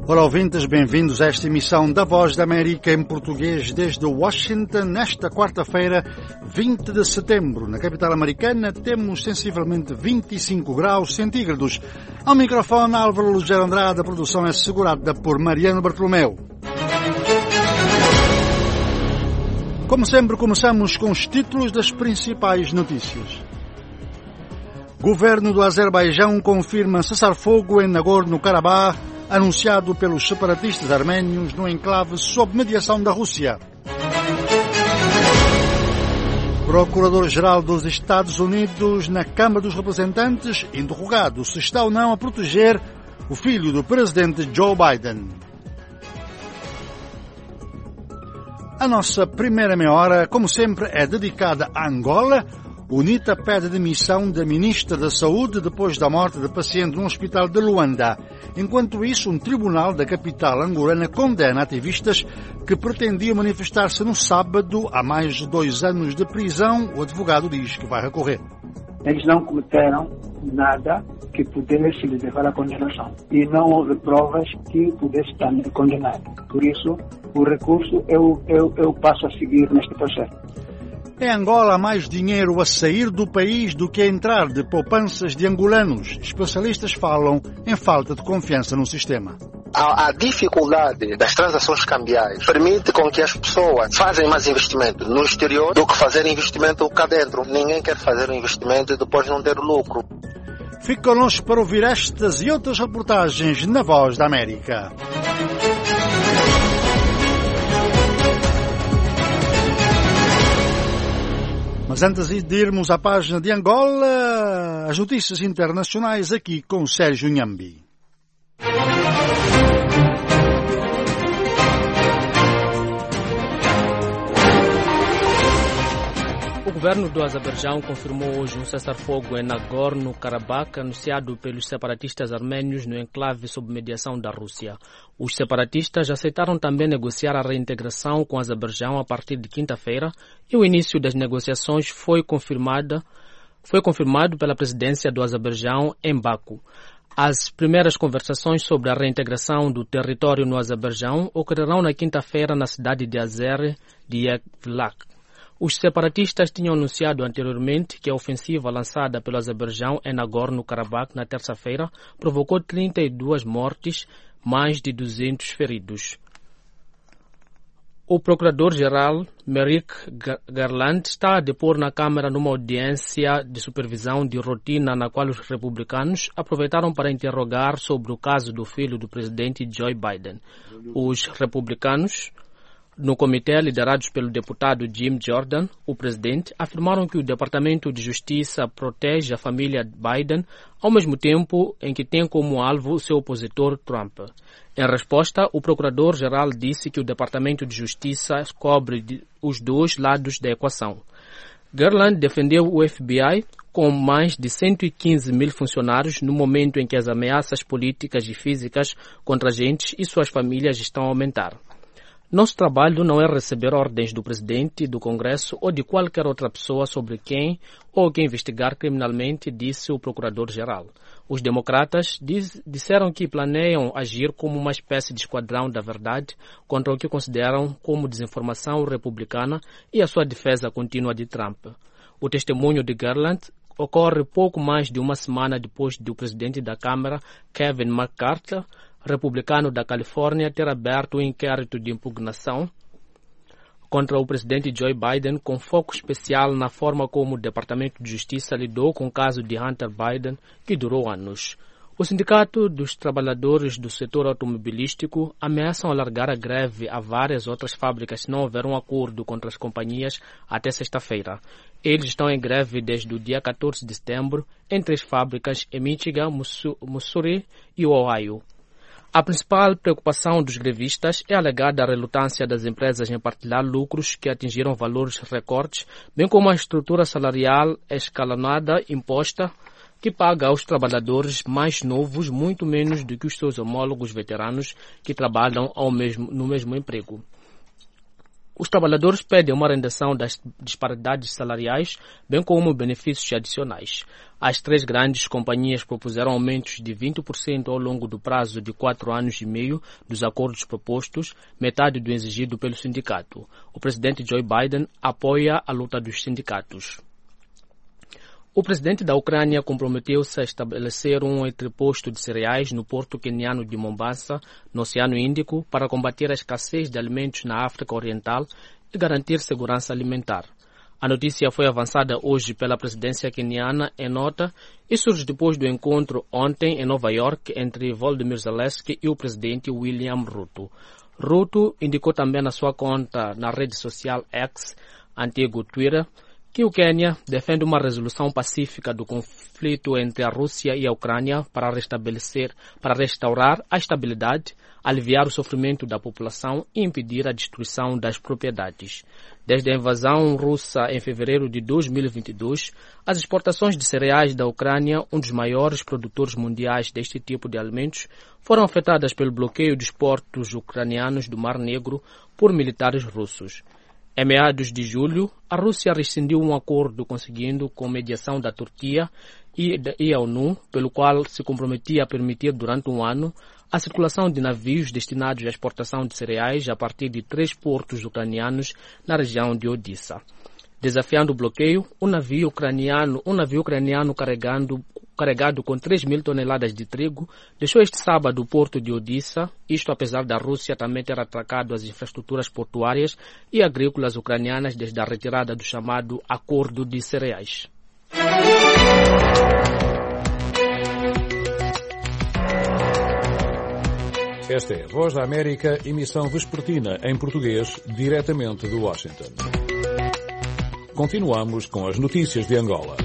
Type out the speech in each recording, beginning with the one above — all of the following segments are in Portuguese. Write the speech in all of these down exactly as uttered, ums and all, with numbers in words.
Olá, ouvintes, bem-vindos a esta emissão da Voz da América em português desde Washington. Nesta quarta-feira, vinte de setembro, na capital americana, temos sensivelmente vinte e cinco graus centígrados. Ao microfone, Álvaro Lugero Andrade, a produção é assegurada por Mariano Bartolomeu. Como sempre, começamos com os títulos das principais notícias. Governo do Azerbaijão confirma cessar-fogo em Nagorno-Karabakh, anunciado pelos separatistas arménios no enclave sob mediação da Rússia. Procurador-Geral dos Estados Unidos na Câmara dos Representantes, interrogado se está ou não a proteger o filho do presidente Joe Biden. A nossa primeira meia hora, como sempre, é dedicada a Angola. O UNITA pede demissão da Ministra da Saúde depois da morte de paciente no hospital de Luanda. Enquanto isso, um tribunal da capital angolana condena ativistas que pretendiam manifestar-se no sábado há mais de dois anos de prisão. O advogado diz que vai recorrer. Eles não cometeram nada que pudesse lhes levar à condenação. E não houve provas que pudesse estar condenado. Por isso, o recurso é o, é, o, é o passo a seguir neste processo. Em Angola, há mais dinheiro a sair do país do que a entrar de poupanças de angolanos. Especialistas falam em falta de confiança no sistema. A, a dificuldade das transações cambiais permite com que as pessoas façam mais investimento no exterior do que fazer investimento cá dentro. Ninguém quer fazer um investimento e depois não ter lucro. Fique connosco para ouvir estas e outras reportagens na Voz da América. Mas antes de irmos à página de Angola, as notícias internacionais aqui com Sérgio Nhambi. O governo do Azerbaijão confirmou hoje um cessar-fogo em Nagorno-Karabakh, anunciado pelos separatistas arménios no enclave sob mediação da Rússia. Os separatistas aceitaram também negociar a reintegração com o Azerbaijão a partir de quinta-feira e o início das negociações foi, confirmada, foi confirmado pela presidência do Azerbaijão em Baku. As primeiras conversações sobre a reintegração do território no Azerbaijão ocorrerão na quinta-feira na cidade de Azer de Yevlak. Os separatistas tinham anunciado anteriormente que a ofensiva lançada pelo Azerbaijão em Nagorno-Karabakh na terça-feira provocou trinta e duas mortes, mais de duzentos feridos. O procurador-geral Merrick Garland está a depor na Câmara numa audiência de supervisão de rotina na qual os republicanos aproveitaram para interrogar sobre o caso do filho do presidente Joe Biden. Os republicanos, no comitê liderados pelo deputado Jim Jordan, o presidente, afirmaram que o Departamento de Justiça protege a família Biden, ao mesmo tempo em que tem como alvo o seu opositor Trump. Em resposta, o procurador-geral disse que o Departamento de Justiça cobre os dois lados da equação. Garland defendeu o F B I com mais de cento e quinze mil funcionários no momento em que as ameaças políticas e físicas contra agentes e suas famílias estão a aumentar. Nosso trabalho não é receber ordens do presidente, do Congresso ou de qualquer outra pessoa sobre quem ou quem investigar criminalmente, disse o procurador-geral. Os democratas diz, disseram que planeiam agir como uma espécie de esquadrão da verdade contra o que consideram como desinformação republicana e a sua defesa contínua de Trump. O testemunho de Garland ocorre pouco mais de uma semana depois do presidente da Câmara, Kevin McCarthy, republicano da Califórnia, ter aberto um inquérito de impugnação contra o presidente Joe Biden, com foco especial na forma como o Departamento de Justiça lidou com o caso de Hunter Biden, que durou anos. O Sindicato dos Trabalhadores do Setor Automobilístico ameaçam alargar a greve a várias outras fábricas se não houver um acordo contra as companhias até sexta-feira. Eles estão em greve desde o dia quatorze de setembro em três fábricas em Michigan, Missouri e Ohio. A principal preocupação dos grevistas é a alegada relutância das empresas em partilhar lucros que atingiram valores recordes, bem como a estrutura salarial escalonada imposta que paga aos trabalhadores mais novos muito menos do que os seus homólogos veteranos que trabalham ao mesmo, no mesmo emprego. Os trabalhadores pedem uma rendição das disparidades salariais, bem como benefícios adicionais. As três grandes companhias propuseram aumentos de vinte por cento ao longo do prazo de quatro anos e meio dos acordos propostos, metade do exigido pelo sindicato. O presidente Joe Biden apoia a luta dos sindicatos. O presidente da Ucrânia comprometeu-se a estabelecer um entreposto de cereais no porto queniano de Mombasa, no Oceano Índico, para combater a escassez de alimentos na África Oriental e garantir segurança alimentar. A notícia foi avançada hoje pela presidência queniana em nota e surge depois do encontro ontem em Nova York entre Volodymyr Zelensky e o presidente William Ruto. Ruto indicou também na sua conta na rede social X, antigo Twitter, que o Quênia defende uma resolução pacífica do conflito entre a Rússia e a Ucrânia para restabelecer, para restaurar a estabilidade, aliviar o sofrimento da população e impedir a destruição das propriedades. Desde a invasão russa em fevereiro de dois mil e vinte e dois, as exportações de cereais da Ucrânia, um dos maiores produtores mundiais deste tipo de alimentos, foram afetadas pelo bloqueio dos portos ucranianos do Mar Negro por militares russos. Em meados de julho, a Rússia rescindiu um acordo conseguindo com mediação da Turquia e a ONU, pelo qual se comprometia a permitir durante um ano a circulação de navios destinados à exportação de cereais a partir de três portos ucranianos na região de Odissa. Desafiando o bloqueio, um navio ucraniano, um navio ucraniano carregando, carregado com três mil toneladas de trigo deixou este sábado o porto de Odissa, isto apesar da Rússia também ter atacado as infraestruturas portuárias e agrícolas ucranianas desde a retirada do chamado Acordo de Cereais. Esta é a Voz da América, emissão vespertina em português, diretamente de Washington. Continuamos com as notícias de Angola.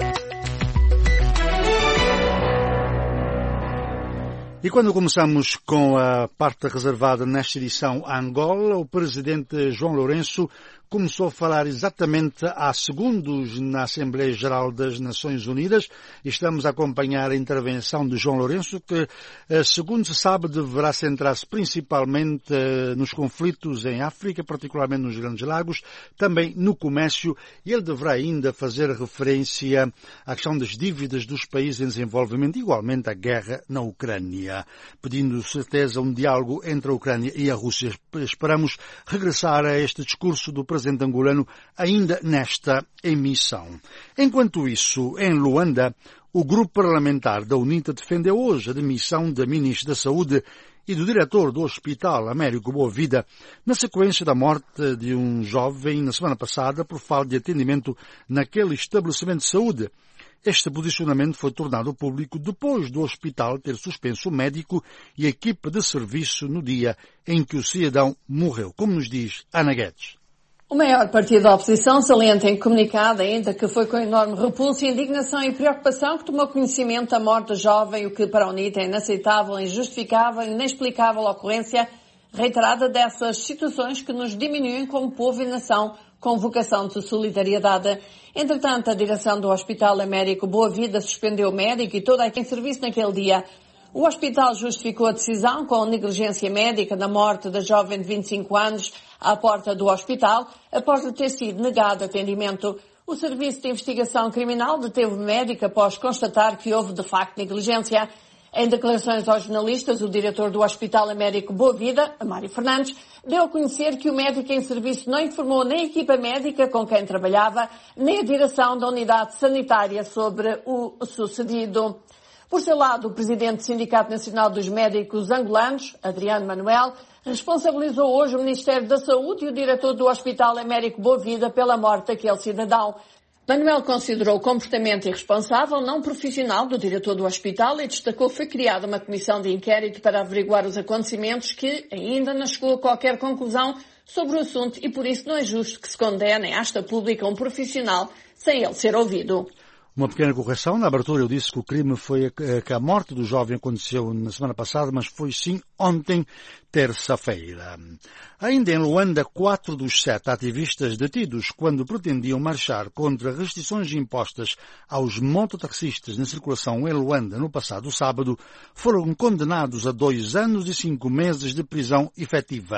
E quando começamos com a parte reservada nesta edição a Angola, o presidente João Lourenço começou a falar exatamente há segundos na Assembleia Geral das Nações Unidas. Estamos a acompanhar a intervenção de João Lourenço, que, segundo se sabe, deverá centrar-se principalmente nos conflitos em África, particularmente nos Grandes Lagos, também no comércio, e ele deverá ainda fazer referência à questão das dívidas dos países em desenvolvimento, igualmente à guerra na Ucrânia, pedindo certeza um diálogo entre a Ucrânia e a Rússia. Esperamos regressar a este discurso do presidente angolano ainda nesta emissão. Enquanto isso, em Luanda, o grupo parlamentar da UNITA defendeu hoje a demissão da ministra da Saúde e do diretor do Hospital Américo Boa Vida, na sequência da morte de um jovem na semana passada por falta de atendimento naquele estabelecimento de saúde. Este posicionamento foi tornado público depois do hospital ter suspenso o médico e a equipe de serviço no dia em que o cidadão morreu, como nos diz Ana Guedes. O maior partido da oposição salienta em comunicado ainda que foi com enorme repulso, indignação e preocupação que tomou conhecimento da morte do jovem, o que para a UNITA é inaceitável, injustificável e inexplicável a ocorrência reiterada dessas situações que nos diminuem como povo e nação com vocação de solidariedade. Entretanto, a direção do Hospital Américo Boa Vida suspendeu o médico e toda a equipe em serviço naquele dia. O hospital justificou a decisão com negligência médica na morte da jovem de vinte e cinco anos à porta do hospital, após lhe ter sido negado atendimento. O Serviço de Investigação Criminal deteve o médico após constatar que houve de facto negligência. Em declarações aos jornalistas, o diretor do Hospital Américo Boa Vida, Mário Fernandes, deu a conhecer que o médico em serviço não informou nem a equipa médica com quem trabalhava, nem a direção da unidade sanitária sobre o sucedido. Por seu lado, o presidente do Sindicato Nacional dos Médicos Angolanos, Adriano Manuel, responsabilizou hoje o Ministério da Saúde e o diretor do Hospital Américo Boa Vida pela morte daquele cidadão. Manuel considerou o comportamento irresponsável, não profissional do diretor do hospital e destacou que foi criada uma comissão de inquérito para averiguar os acontecimentos que ainda não chegou a qualquer conclusão sobre o assunto e por isso não é justo que se condene em asta pública um profissional sem ele ser ouvido. Uma pequena correção. Na abertura eu disse que o crime foi que a morte do jovem aconteceu na semana passada, mas foi sim ontem, terça-feira. Ainda em Luanda, quatro dos sete ativistas detidos quando pretendiam marchar contra restrições impostas aos mototaxistas na circulação em Luanda no passado sábado foram condenados a dois anos e cinco meses de prisão efetiva.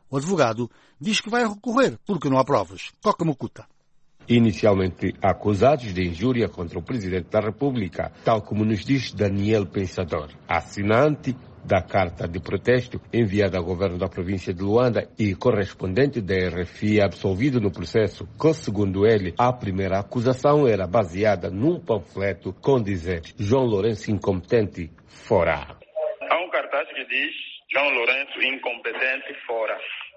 O advogado diz que vai recorrer porque não há provas. Coca Mucuta. Inicialmente acusados de injúria contra o Presidente da República, tal como nos diz Daniel Pensador, assinante da carta de protesto enviada ao governo da província de Luanda e correspondente da R F I absolvido no processo, que, segundo ele, a primeira acusação era baseada num panfleto com dizer João Lourenço incompetente, fora. Há um cartaz que diz João Lourenço incompetente, fora.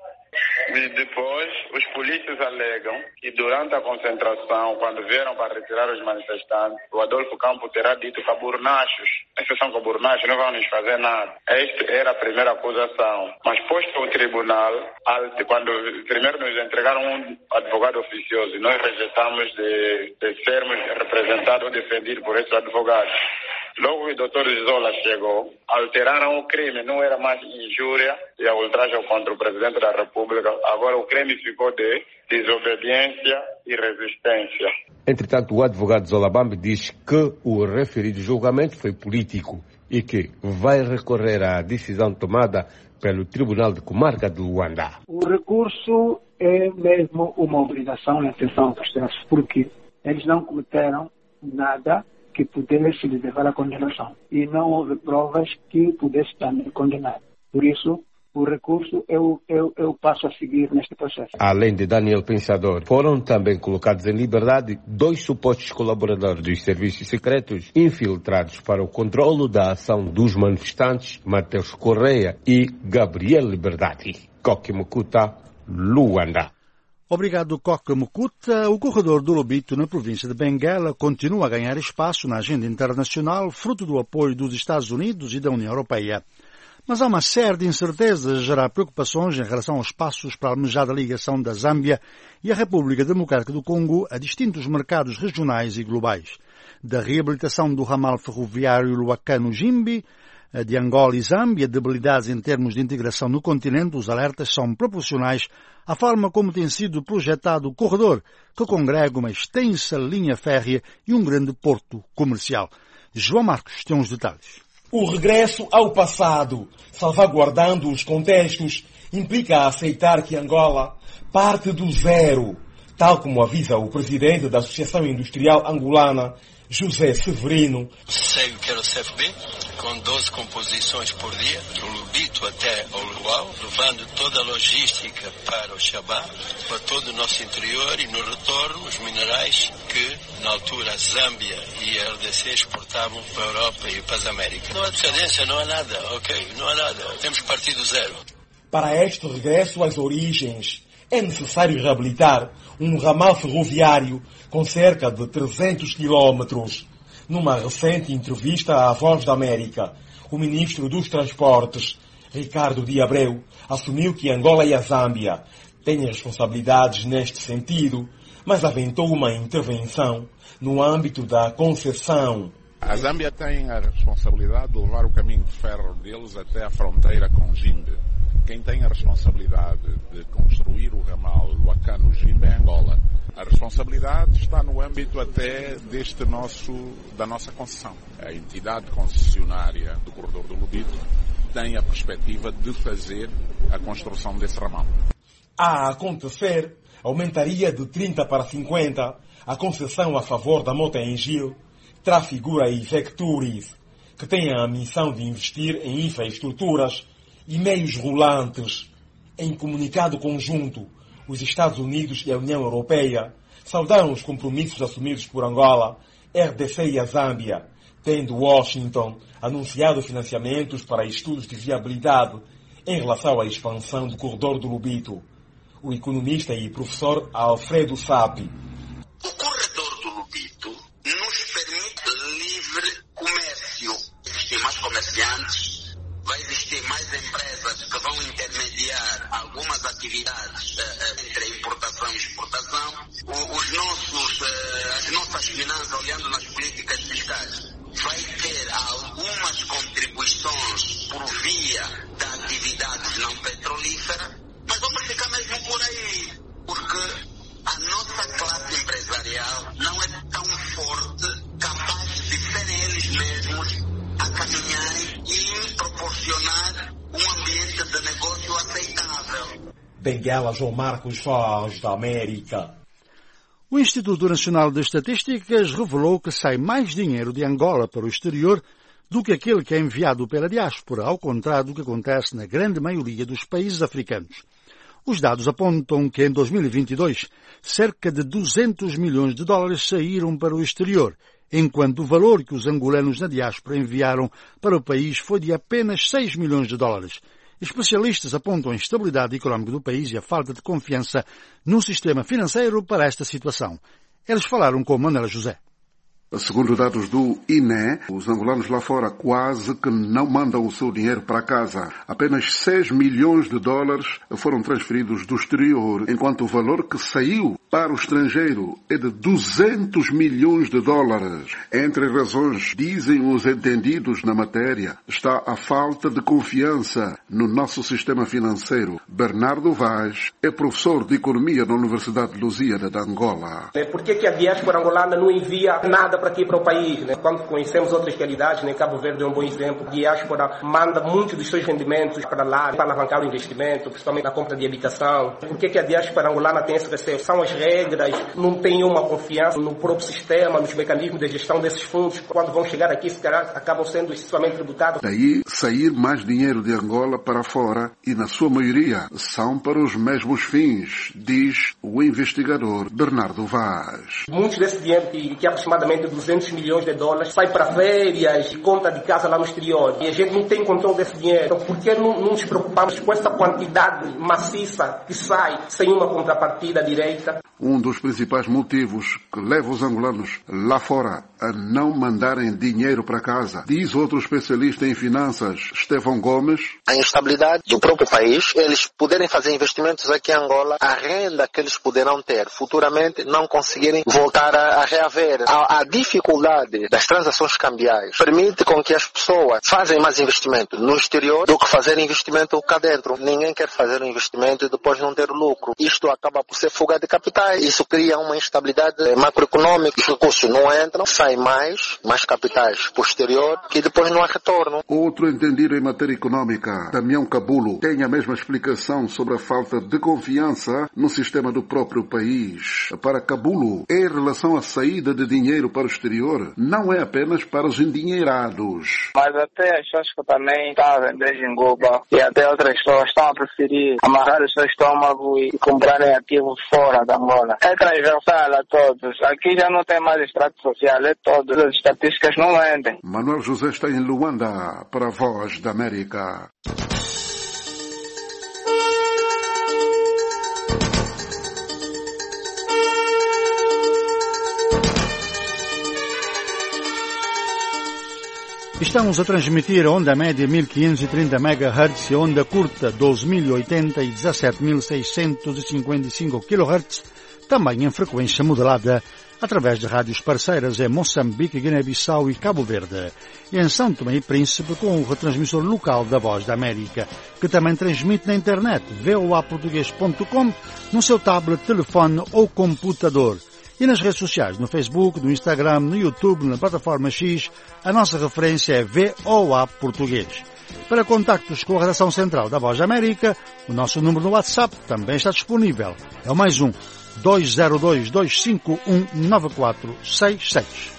E depois, os polícias alegam que durante a concentração, quando vieram para retirar os manifestantes, o Adolfo Campos terá dito que caburnachos, exceção caburnachos, não vão nos fazer nada. Esta era a primeira acusação. Mas posto ao tribunal, quando primeiro nos entregaram um advogado oficioso, nós rejeitamos de, de sermos representados ou defendidos por esses advogados. Logo o doutor Zola chegou, alteraram o crime, não era mais injúria e a ultraje contra o Presidente da República, agora o crime ficou de desobediência e resistência. Entretanto, o advogado Zolabambe diz que o referido julgamento foi político e que vai recorrer à decisão tomada pelo Tribunal de Comarca de Luanda. O recurso é mesmo uma obrigação em atenção ao processo, porque eles não cometeram nada que pudesse lhe levar à condenação. E não houve provas que pudesse também condenar. Por isso, o recurso é o, é, o, é o passo a seguir neste processo. Além de Daniel Pensador, foram também colocados em liberdade dois supostos colaboradores dos serviços secretos infiltrados para o controlo da ação dos manifestantes, Mateus Correia e Gabriel Liberdade. Coque Mucuta, Luanda. Obrigado, Coca Mucuta. O corredor do Lobito, na província de Benguela, continua a ganhar espaço na agenda internacional, fruto do apoio dos Estados Unidos e da União Europeia. Mas há uma série de incertezas a gerar preocupações em relação aos passos para a almejada ligação da Zâmbia e a República Democrática do Congo a distintos mercados regionais e globais. Da reabilitação do ramal ferroviário Luakano-Jimbi, de Angola e Zâmbia, debilidades em termos de integração no continente, os alertas são proporcionais à forma como tem sido projetado o corredor, que congrega uma extensa linha férrea e um grande porto comercial. João Marcos tem os detalhes. O regresso ao passado, salvaguardando os contextos, implica aceitar que Angola parte do zero, tal como avisa o presidente da Associação Industrial Angolana, José Severino. Segue o que era o C F B, com doze composições por dia, do Lubito até ao Luau, levando toda a logística para o Xabá, para todo o nosso interior e no retorno os minerais que, na altura, a Zâmbia e a R D C exportavam para a Europa e para as Américas. Não há decadência, não há nada, ok, não há nada, temos partido zero. Para este regresso às origens, é necessário reabilitar um ramal ferroviário com cerca de trezentos quilómetros. Numa recente entrevista à Voz da América, o ministro dos Transportes, Ricardo de Abreu, assumiu que Angola e a Zâmbia têm responsabilidades neste sentido, mas aventou uma intervenção no âmbito da concessão. A Zâmbia tem a responsabilidade de levar o caminho de ferro deles até a fronteira com Jimbe. Quem tem a responsabilidade de construir o ramal Luakano-Jimbe é Angola. A responsabilidade está no âmbito até deste nosso, da nossa concessão. A entidade concessionária do corredor do Lubito tem a perspectiva de fazer a construção desse ramal. A acontecer, aumentaria de trinta para cinquenta a concessão a favor da Mota-Engil, Trafigura e Vecturis, que tem a missão de investir em infraestruturas e meios rolantes. Em comunicado conjunto, os Estados Unidos e a União Europeia saudaram os compromissos assumidos por Angola, R D C e a Zâmbia, tendo Washington anunciado financiamentos para estudos de viabilidade em relação à expansão do corredor do Lubito. O economista e professor Alfredo Sapi. O corredor do Lubito nos permite livre comércio. Existem mais comerciantes, vai existir mais empresas que vão intermediar algumas atividades uh, entre importação e exportação. O, os nossos, uh, as nossas finanças, olhando nas políticas fiscais, vai ter algumas contribuições por via da atividade não petrolífera, mas vamos ficar mesmo por aí, porque a nossa classe empresarial não é tão forte, capaz de serem eles mesmos a caminharem e proporcionar um ambiente de negócio aceitável. Benguela João Marcos, Voz da América. O Instituto Nacional de Estatísticas revelou que sai mais dinheiro de Angola para o exterior do que aquele que é enviado pela diáspora, ao contrário do que acontece na grande maioria dos países africanos. Os dados apontam que em dois mil e vinte e dois, cerca de duzentos milhões de dólares saíram para o exterior, enquanto o valor que os angolanos na diáspora enviaram para o país foi de apenas seis milhões de dólares. Especialistas apontam a instabilidade económica do país e a falta de confiança no sistema financeiro para esta situação. Eles falaram com Manuela José. Segundo dados do I N E, os angolanos lá fora quase que não mandam o seu dinheiro para casa. Apenas seis milhões de dólares foram transferidos do exterior, enquanto o valor que saiu para o estrangeiro é de duzentos milhões de dólares. Entre as razões, dizem os entendidos na matéria, está a falta de confiança no nosso sistema financeiro. Bernardo Vaz é professor de economia na Universidade de Lusíada de Angola. Por que a diáspora angolana não envia nada para aqui para o país, né? Quando conhecemos outras realidades, né? Cabo Verde é um bom exemplo. A diáspora manda muitos dos seus rendimentos para lá, para alavancar o investimento, principalmente na compra de habitação. Por que a diáspora angolana tem esse receio? São as regras, não tem uma confiança no próprio sistema, nos mecanismos de gestão desses fundos. Quando vão chegar aqui, se calhar, acabam sendo excessivamente tributados. Daí, sair mais dinheiro de Angola para fora e, na sua maioria, são para os mesmos fins, diz o investigador Bernardo Vaz. Muitos desse dinheiro, que, que é aproximadamente duzentos milhões de dólares, sai para férias, conta de casa lá no exterior. E a gente não tem controle desse dinheiro. Então, por que não, não nos preocupamos com essa quantidade maciça que sai sem uma contrapartida direita? Um dos principais motivos que leva os angolanos lá fora a não mandarem dinheiro para casa, diz outro especialista em finanças, Estevão Gomes. A instabilidade do próprio país, eles poderem fazer investimentos aqui em Angola, a renda que eles poderão ter futuramente não conseguirem voltar a, a reaver. A, a dificuldade das transações cambiais permite com que as pessoas façam mais investimento no exterior do que fazer investimento cá dentro. Ninguém quer fazer um investimento e depois não ter lucro. Isto acaba por ser fuga de capitais. Isso cria uma instabilidade macroeconômica. Os recursos não entram, saem mais, mais capitais para o exterior, que depois não há retorno. Outro entendido em matéria econômica, Damião Cabulo, tem a mesma explicação sobre a falta de confiança no sistema do próprio país. Para Cabulo, em relação à saída de dinheiro para o exterior, não é apenas para os endinheirados. Mas até as pessoas que também estão a vender gingoba e até outras pessoas estão a preferir amarrar o seu estômago e comprarem ativos fora da Angola. É transversal a todos. Aqui já não tem mais extrato social, é todos. As estatísticas não mentem. Manuel José está em Luanda para a Voz da América. Estamos a transmitir a onda média mil quinhentos e trinta megahertz e onda curta doze mil e oitenta e dezassete mil seiscentos e cinquenta e cinco kilohertz, também em frequência modulada através de rádios parceiras em Moçambique, Guiné-Bissau e Cabo Verde, e em São Tomé e Príncipe com o retransmissor local da Voz da América, que também transmite na internet v o a português ponto com, no seu tablet, telefone ou computador. E nas redes sociais, no Facebook, no Instagram, no YouTube, na plataforma X, a nossa referência é V O A Português. Para contactos com a redação central da Voz da América, o nosso número no WhatsApp também está disponível. É o mais um, dois zero dois, dois cinco um, nove quatro seis seis.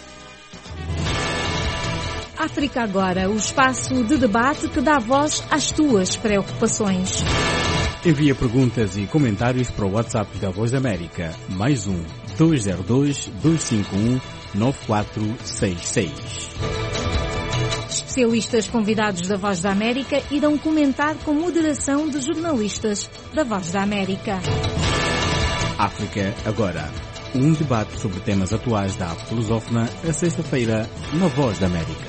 África Agora, o espaço de debate que dá voz às tuas preocupações. Envia perguntas e comentários para o WhatsApp da Voz da América, mais um, dois zero dois, dois cinco um, nove quatro seis seis. Especialistas convidados da Voz da América irão comentar com moderação de jornalistas da Voz da América. África Agora, um debate sobre temas atuais da arte lusófona, a sexta-feira, na Voz da América.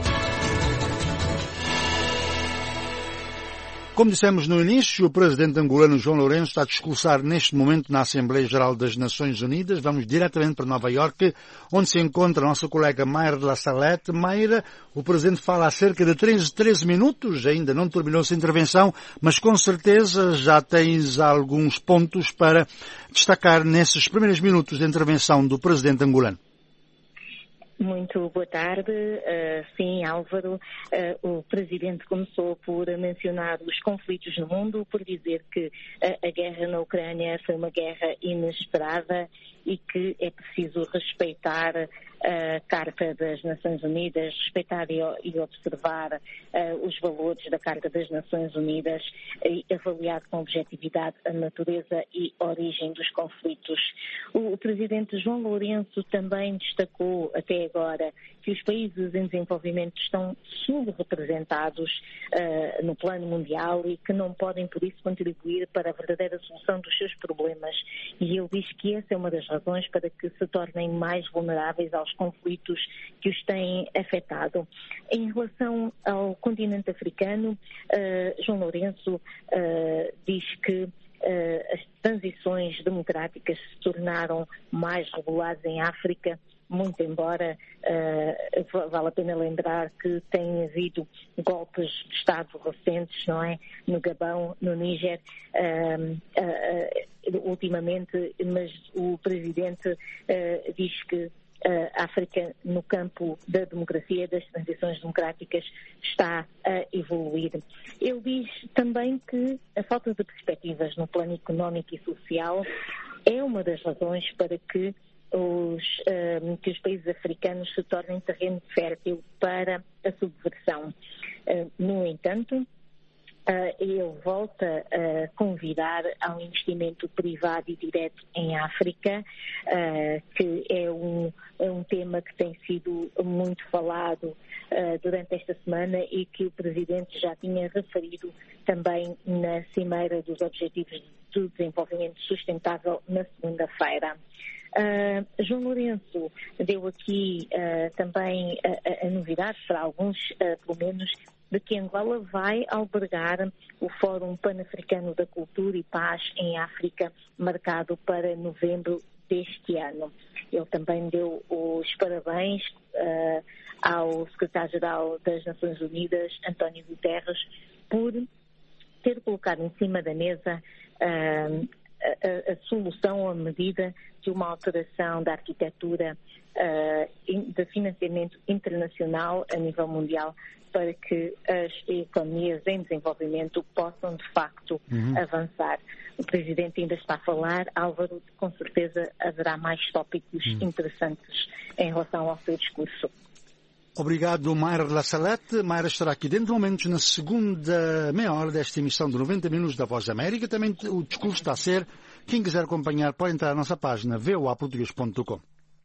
Como dissemos no início, o presidente angolano João Lourenço está a discursar neste momento na Assembleia Geral das Nações Unidas. Vamos diretamente para Nova Iorque, onde se encontra a nossa colega Mayra de la Salette. Mayra, o presidente fala há cerca de treze, treze minutos, ainda não terminou essa intervenção, mas com certeza já tens alguns pontos para destacar nesses primeiros minutos de intervenção do presidente angolano. Muito boa tarde. Uh, sim, Álvaro, uh, o Presidente começou por mencionar os conflitos no mundo, por dizer que uh, a guerra na Ucrânia foi uma guerra inesperada e que é preciso respeitar a Carta das Nações Unidas, respeitar e observar uh, os valores da Carta das Nações Unidas e avaliar com objetividade a natureza e origem dos conflitos. O, o Presidente João Lourenço também destacou até agora que os países em desenvolvimento estão subrepresentados uh, no plano mundial e que não podem, por isso, contribuir para a verdadeira solução dos seus problemas. E ele diz que essa é uma das razões para que se tornem mais vulneráveis aos conflitos que os têm afetado. Em relação ao continente africano, uh, João Lourenço uh, diz que uh, as transições democráticas se tornaram mais regulares em África, muito embora uh, vale a pena lembrar que tem havido golpes de Estado recentes, não é? No Gabão, no Níger, uh, uh, ultimamente, mas o Presidente uh, diz que a África, no campo da democracia, das transições democráticas, está a evoluir. Ele diz também que a falta de perspectivas no plano económico e social é uma das razões para que os, um, que os países africanos se tornem terreno fértil para a subversão. Uh, no entanto, Uh, ele volta a convidar ao investimento privado e direto em África, uh, que é um, é um tema que tem sido muito falado uh, durante esta semana e que o Presidente já tinha referido também na Cimeira dos Objetivos do Desenvolvimento Sustentável na segunda-feira. Uh, João Lourenço deu aqui uh, também a, a novidade, para alguns, uh, pelo menos, de que Angola vai albergar o Fórum Pan-Africano da Cultura e Paz em África, marcado para novembro deste ano. Ele também deu os parabéns uh, ao secretário-geral das Nações Unidas, António Guterres, por ter colocado em cima da mesa uh, a, a solução à medida de uma alteração da arquitetura uh, de financiamento internacional a nível mundial, para que as economias em desenvolvimento possam, de facto, uhum. avançar. O Presidente ainda está a falar, Álvaro, com certeza haverá mais tópicos uhum. interessantes em relação ao seu discurso. Obrigado, Mayra La Salette. Mayra estará aqui dentro de momentos na segunda meia hora desta emissão de noventa minutos da Voz da América. Também o discurso está a ser, quem quiser acompanhar pode entrar na nossa página v o a português ponto com.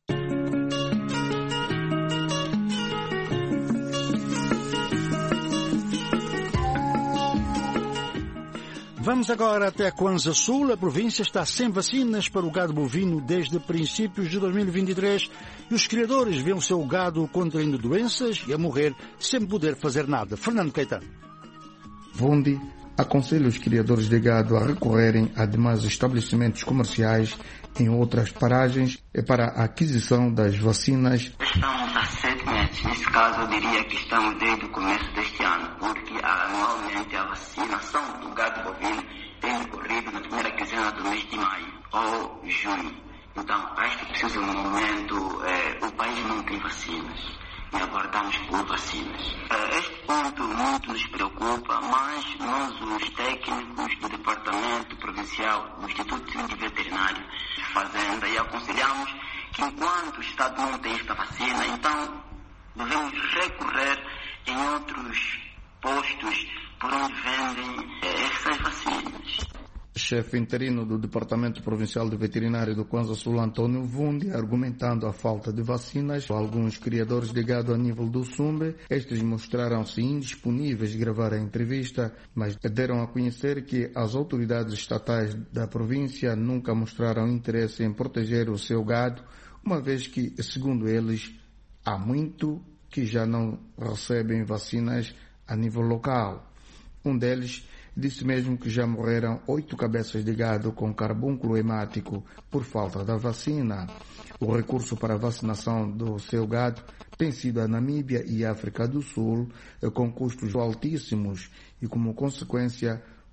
Vamos agora até Kwanza Sul. A província está sem vacinas para o gado bovino desde princípios de dois mil e vinte e três e os criadores veem o seu gado contraindo doenças e a morrer sem poder fazer nada. Fernando Caetano. Vundi aconselha os criadores de gado a recorrerem a demais estabelecimentos comerciais em outras paragens para a aquisição das vacinas. Estamos há sete meses. Nesse caso, eu diria que estamos desde o começo deste ano, porque anualmente a vacinação do gado bovino tem decorrido na primeira quinzena do mês de maio ou junho. Então, acho que precisa um momento, eh, o país não tem vacinas e aguardamos por vacinas. Eh, este ponto muito nos preocupa, mas nós, os técnicos do Departamento Provincial do Instituto Civil Veterinário de Fazenda, e aconselhamos que enquanto o Estado não tem esta vacina, então devemos recorrer em outros postos por onde vendem eh, essas vacinas. Chefe interino do Departamento Provincial de Veterinário do Kwanza Sul, Antônio Vundi, argumentando a falta de vacinas. Alguns criadores de gado a nível do Sumbe, estes mostraram-se indisponíveis de gravar a entrevista, mas deram a conhecer que as autoridades estatais da província nunca mostraram interesse em proteger o seu gado, uma vez que, segundo eles, há muito que já não recebem vacinas a nível local. Um deles disse mesmo que já morreram oito cabeças de gado com carbúnculo hemático por falta da vacina. O recurso para a vacinação do seu gado tem sido a Namíbia e a África do Sul, com custos altíssimos e, como consequência,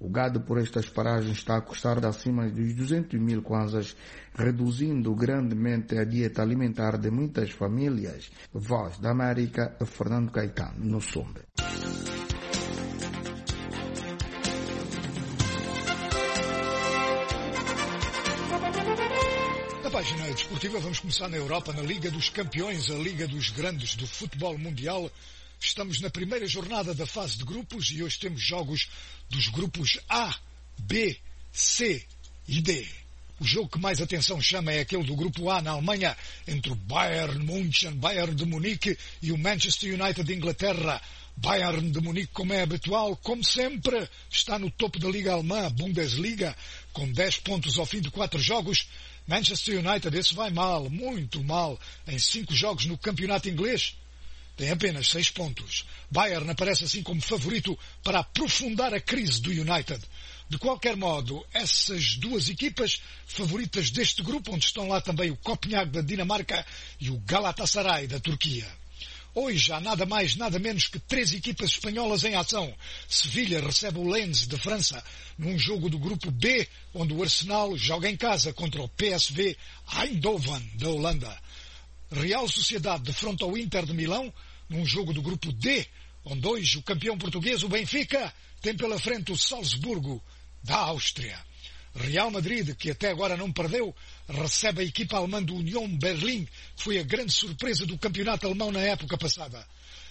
O gado por estas paragens está a custar acima dos duzentos mil kwanzas, reduzindo grandemente a dieta alimentar de muitas famílias. Voz da América, Fernando Caetano, no Sumbe. Na página desportiva vamos começar na Europa, na Liga dos Campeões, a Liga dos Grandes do futebol mundial. Estamos na primeira jornada da fase de grupos e hoje temos jogos dos grupos A, B, C e D. O jogo que mais atenção chama é aquele do grupo A na Alemanha, entre o Bayern München, Bayern de Munique e o Manchester United de Inglaterra. Bayern de Munique, como é habitual, como sempre, está no topo da Liga Alemã, Bundesliga, com dez pontos ao fim de quatro jogos. Manchester United, esse vai mal, muito mal, em cinco jogos no campeonato inglês. Tem apenas seis pontos. Bayern aparece assim como favorito para aprofundar a crise do United. De qualquer modo, essas duas equipas favoritas deste grupo, onde estão lá também o Copenhague da Dinamarca e o Galatasaray da Turquia. Hoje há nada mais, nada menos que três equipas espanholas em ação. Sevilha recebe o Lens de França num jogo do grupo B, onde o Arsenal joga em casa contra o P S V Eindhoven da Holanda. Real Sociedade defronta o Inter de Milão num jogo do grupo D, onde hoje o campeão português, o Benfica, tem pela frente o Salzburgo da Áustria. Real Madrid, que até agora não perdeu, recebe a equipa alemã do Union Berlim, que foi a grande surpresa do campeonato alemão na época passada.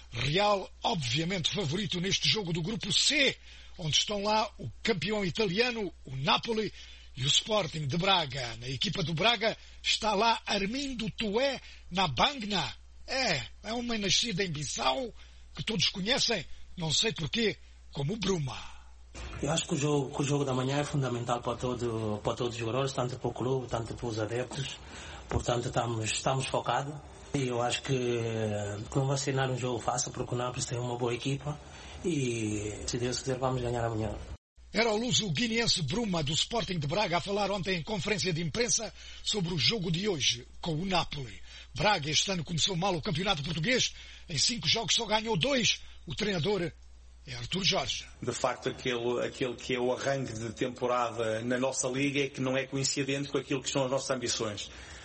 Real, obviamente, favorito neste jogo do grupo C, onde estão lá o campeão italiano, o Napoli, e o Sporting de Braga. Na equipa do Braga está lá Armindo Tué Nabangna. É, é uma nascida em Bissau, que todos conhecem, não sei porquê, como Bruma. Eu acho que o jogo, que o jogo da manhã é fundamental para, todo, para todos os jogadores, tanto para o clube, tanto para os adeptos. Portanto, estamos, estamos focados. E eu acho que, que não vai ser nada um jogo fácil, porque o Nápoles tem uma boa equipa. E, se Deus quiser, vamos ganhar amanhã. Era o luso-guineense Bruma, do Sporting de Braga, a falar ontem em conferência de imprensa sobre o jogo de hoje com o Napoli. Braga este ano começou mal o campeonato português. Em cinco jogos só ganhou dois. O treinador é Artur Jorge. De facto, aquele, aquele que é o arranque de temporada na nossa liga é que não é coincidente com aquilo que são as nossas ambições.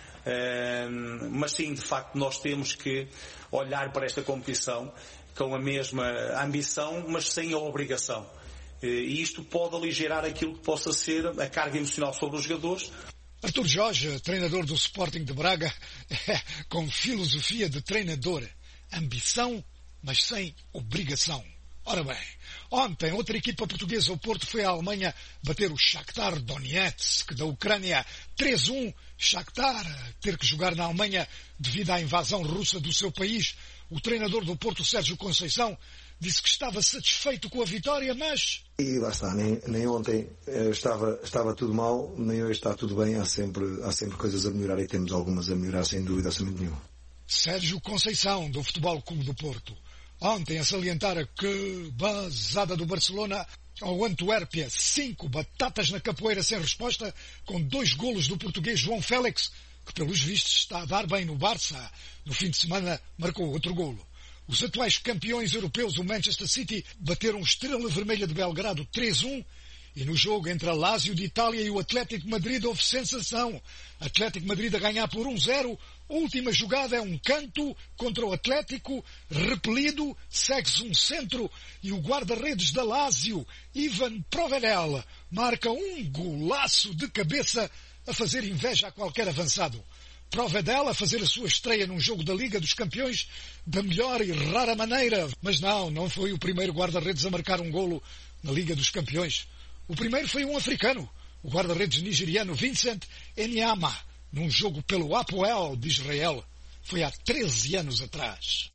Uh, mas sim, de facto, nós temos que olhar para esta competição com a mesma ambição, mas sem a obrigação. E isto pode aligerar aquilo que possa ser a carga emocional sobre os jogadores. Artur Jorge, treinador do Sporting de Braga, é, com filosofia de treinador. Ambição, mas sem obrigação. Ora bem, ontem outra equipa portuguesa, o Porto, foi à Alemanha bater o Shakhtar Donetsk da Ucrânia. três a um, Shakhtar ter que jogar na Alemanha devido à invasão russa do seu país. O treinador do Porto, Sérgio Conceição, disse que estava satisfeito com a vitória, mas... E lá está, nem, nem ontem estava, estava tudo mal, nem hoje está tudo bem, há sempre, há sempre coisas a melhorar e temos algumas a melhorar sem dúvida, sem nenhuma. Sérgio Conceição, do Futebol Clube do Porto. Ontem a salientar a que basada do Barcelona ao Antuérpia, cinco batatas na capoeira sem resposta, com dois golos do português João Félix, que pelos vistos está a dar bem no Barça. No fim de semana marcou outro golo. Os atuais campeões europeus, o Manchester City, bateram Estrela Vermelha de Belgrado três a um, e no jogo entre a Lazio de Itália e o Atlético Madrid houve sensação. Atlético Madrid a ganhar por um a zero, última jogada é um canto contra o Atlético, repelido, segue-se um centro e o guarda-redes da Lazio, Ivan Provedel, marca um golaço de cabeça a fazer inveja a qualquer avançado. Provedel a fazer a sua estreia num jogo da Liga dos Campeões da melhor e rara maneira. Mas não, não foi o primeiro guarda-redes a marcar um golo na Liga dos Campeões. O primeiro foi um africano, o guarda-redes nigeriano Vincent Enyama, num jogo pelo Apoel de Israel. Foi há treze anos atrás.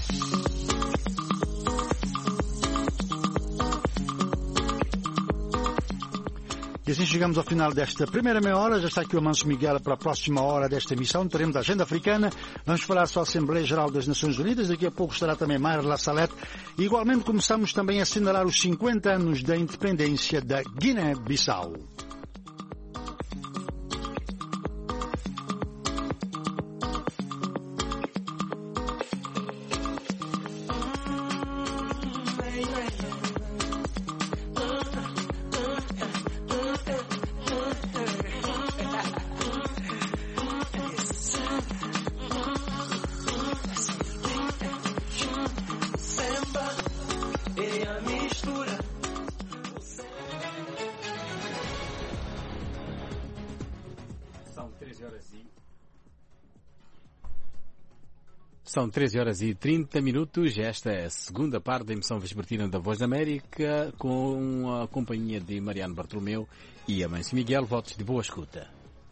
E assim chegamos ao final desta primeira meia hora. Já está aqui o Manso Miguel para a próxima hora desta emissão. Teremos a agenda africana. Vamos falar sobre a Assembleia Geral das Nações Unidas. Daqui a pouco estará também Mayra La Salette. E igualmente começamos também a assinalar os cinquenta anos da independência da Guiné-Bissau. São treze horas e... São treze horas e trinta minutos. Esta é a segunda parte da emissão vespertina da Voz da América, com a companhia de Mariano Bartolomeu e Amâncio Miguel. Votos de boa escuta.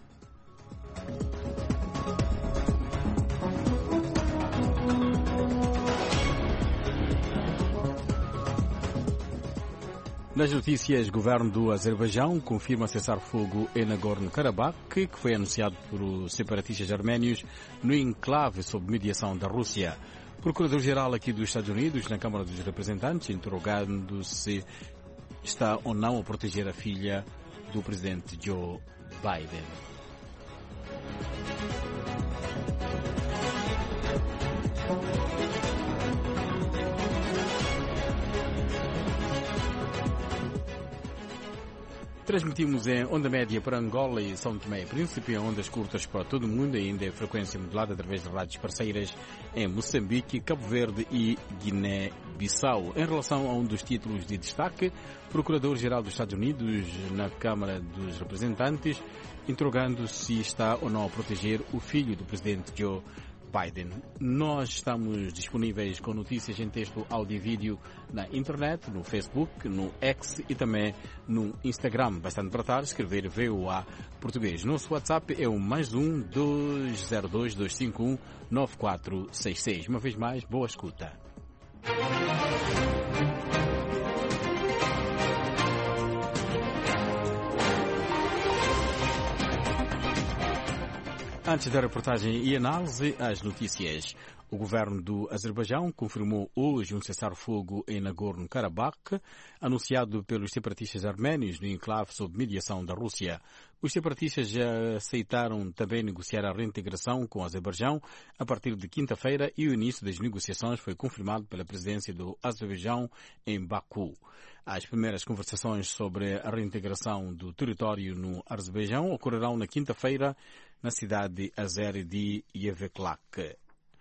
Nas notícias, o governo do Azerbaijão confirma cessar-fogo em Nagorno-Karabakh, que foi anunciado por os separatistas arménios no enclave sob mediação da Rússia. O Procurador-Geral aqui dos Estados Unidos, na Câmara dos Representantes, interrogando se está ou não a proteger a filha do presidente Joe Biden. Transmitimos em onda média para Angola e São Tomé e Príncipe, em ondas curtas para todo o mundo, ainda em frequência modulada através de rádios parceiras em Moçambique, Cabo Verde e Guiné-Bissau. Em relação a um dos títulos de destaque, Procurador-Geral dos Estados Unidos na Câmara dos Representantes, interrogando se está ou não a proteger o filho do presidente Joe Biden. Nós estamos disponíveis com notícias em texto, áudio e vídeo na internet, no Facebook, no X e também no Instagram. Bastante tratar, escrever V O A Português. Nosso WhatsApp é o mais um dois zero dois dois cinco um nove quatro seis seis. Uma vez mais, boa escuta. Antes da reportagem e análise, as notícias. O governo do Azerbaijão confirmou hoje um cessar-fogo em Nagorno-Karabakh, anunciado pelos separatistas arménios no enclave sob mediação da Rússia. Os separatistas já aceitaram também negociar a reintegração com o Azerbaijão a partir de quinta-feira e o início das negociações foi confirmado pela presidência do Azerbaijão em Baku. As primeiras conversações sobre a reintegração do território no Azerbaijão ocorrerão na quinta-feira na cidade azeri de Yevlax.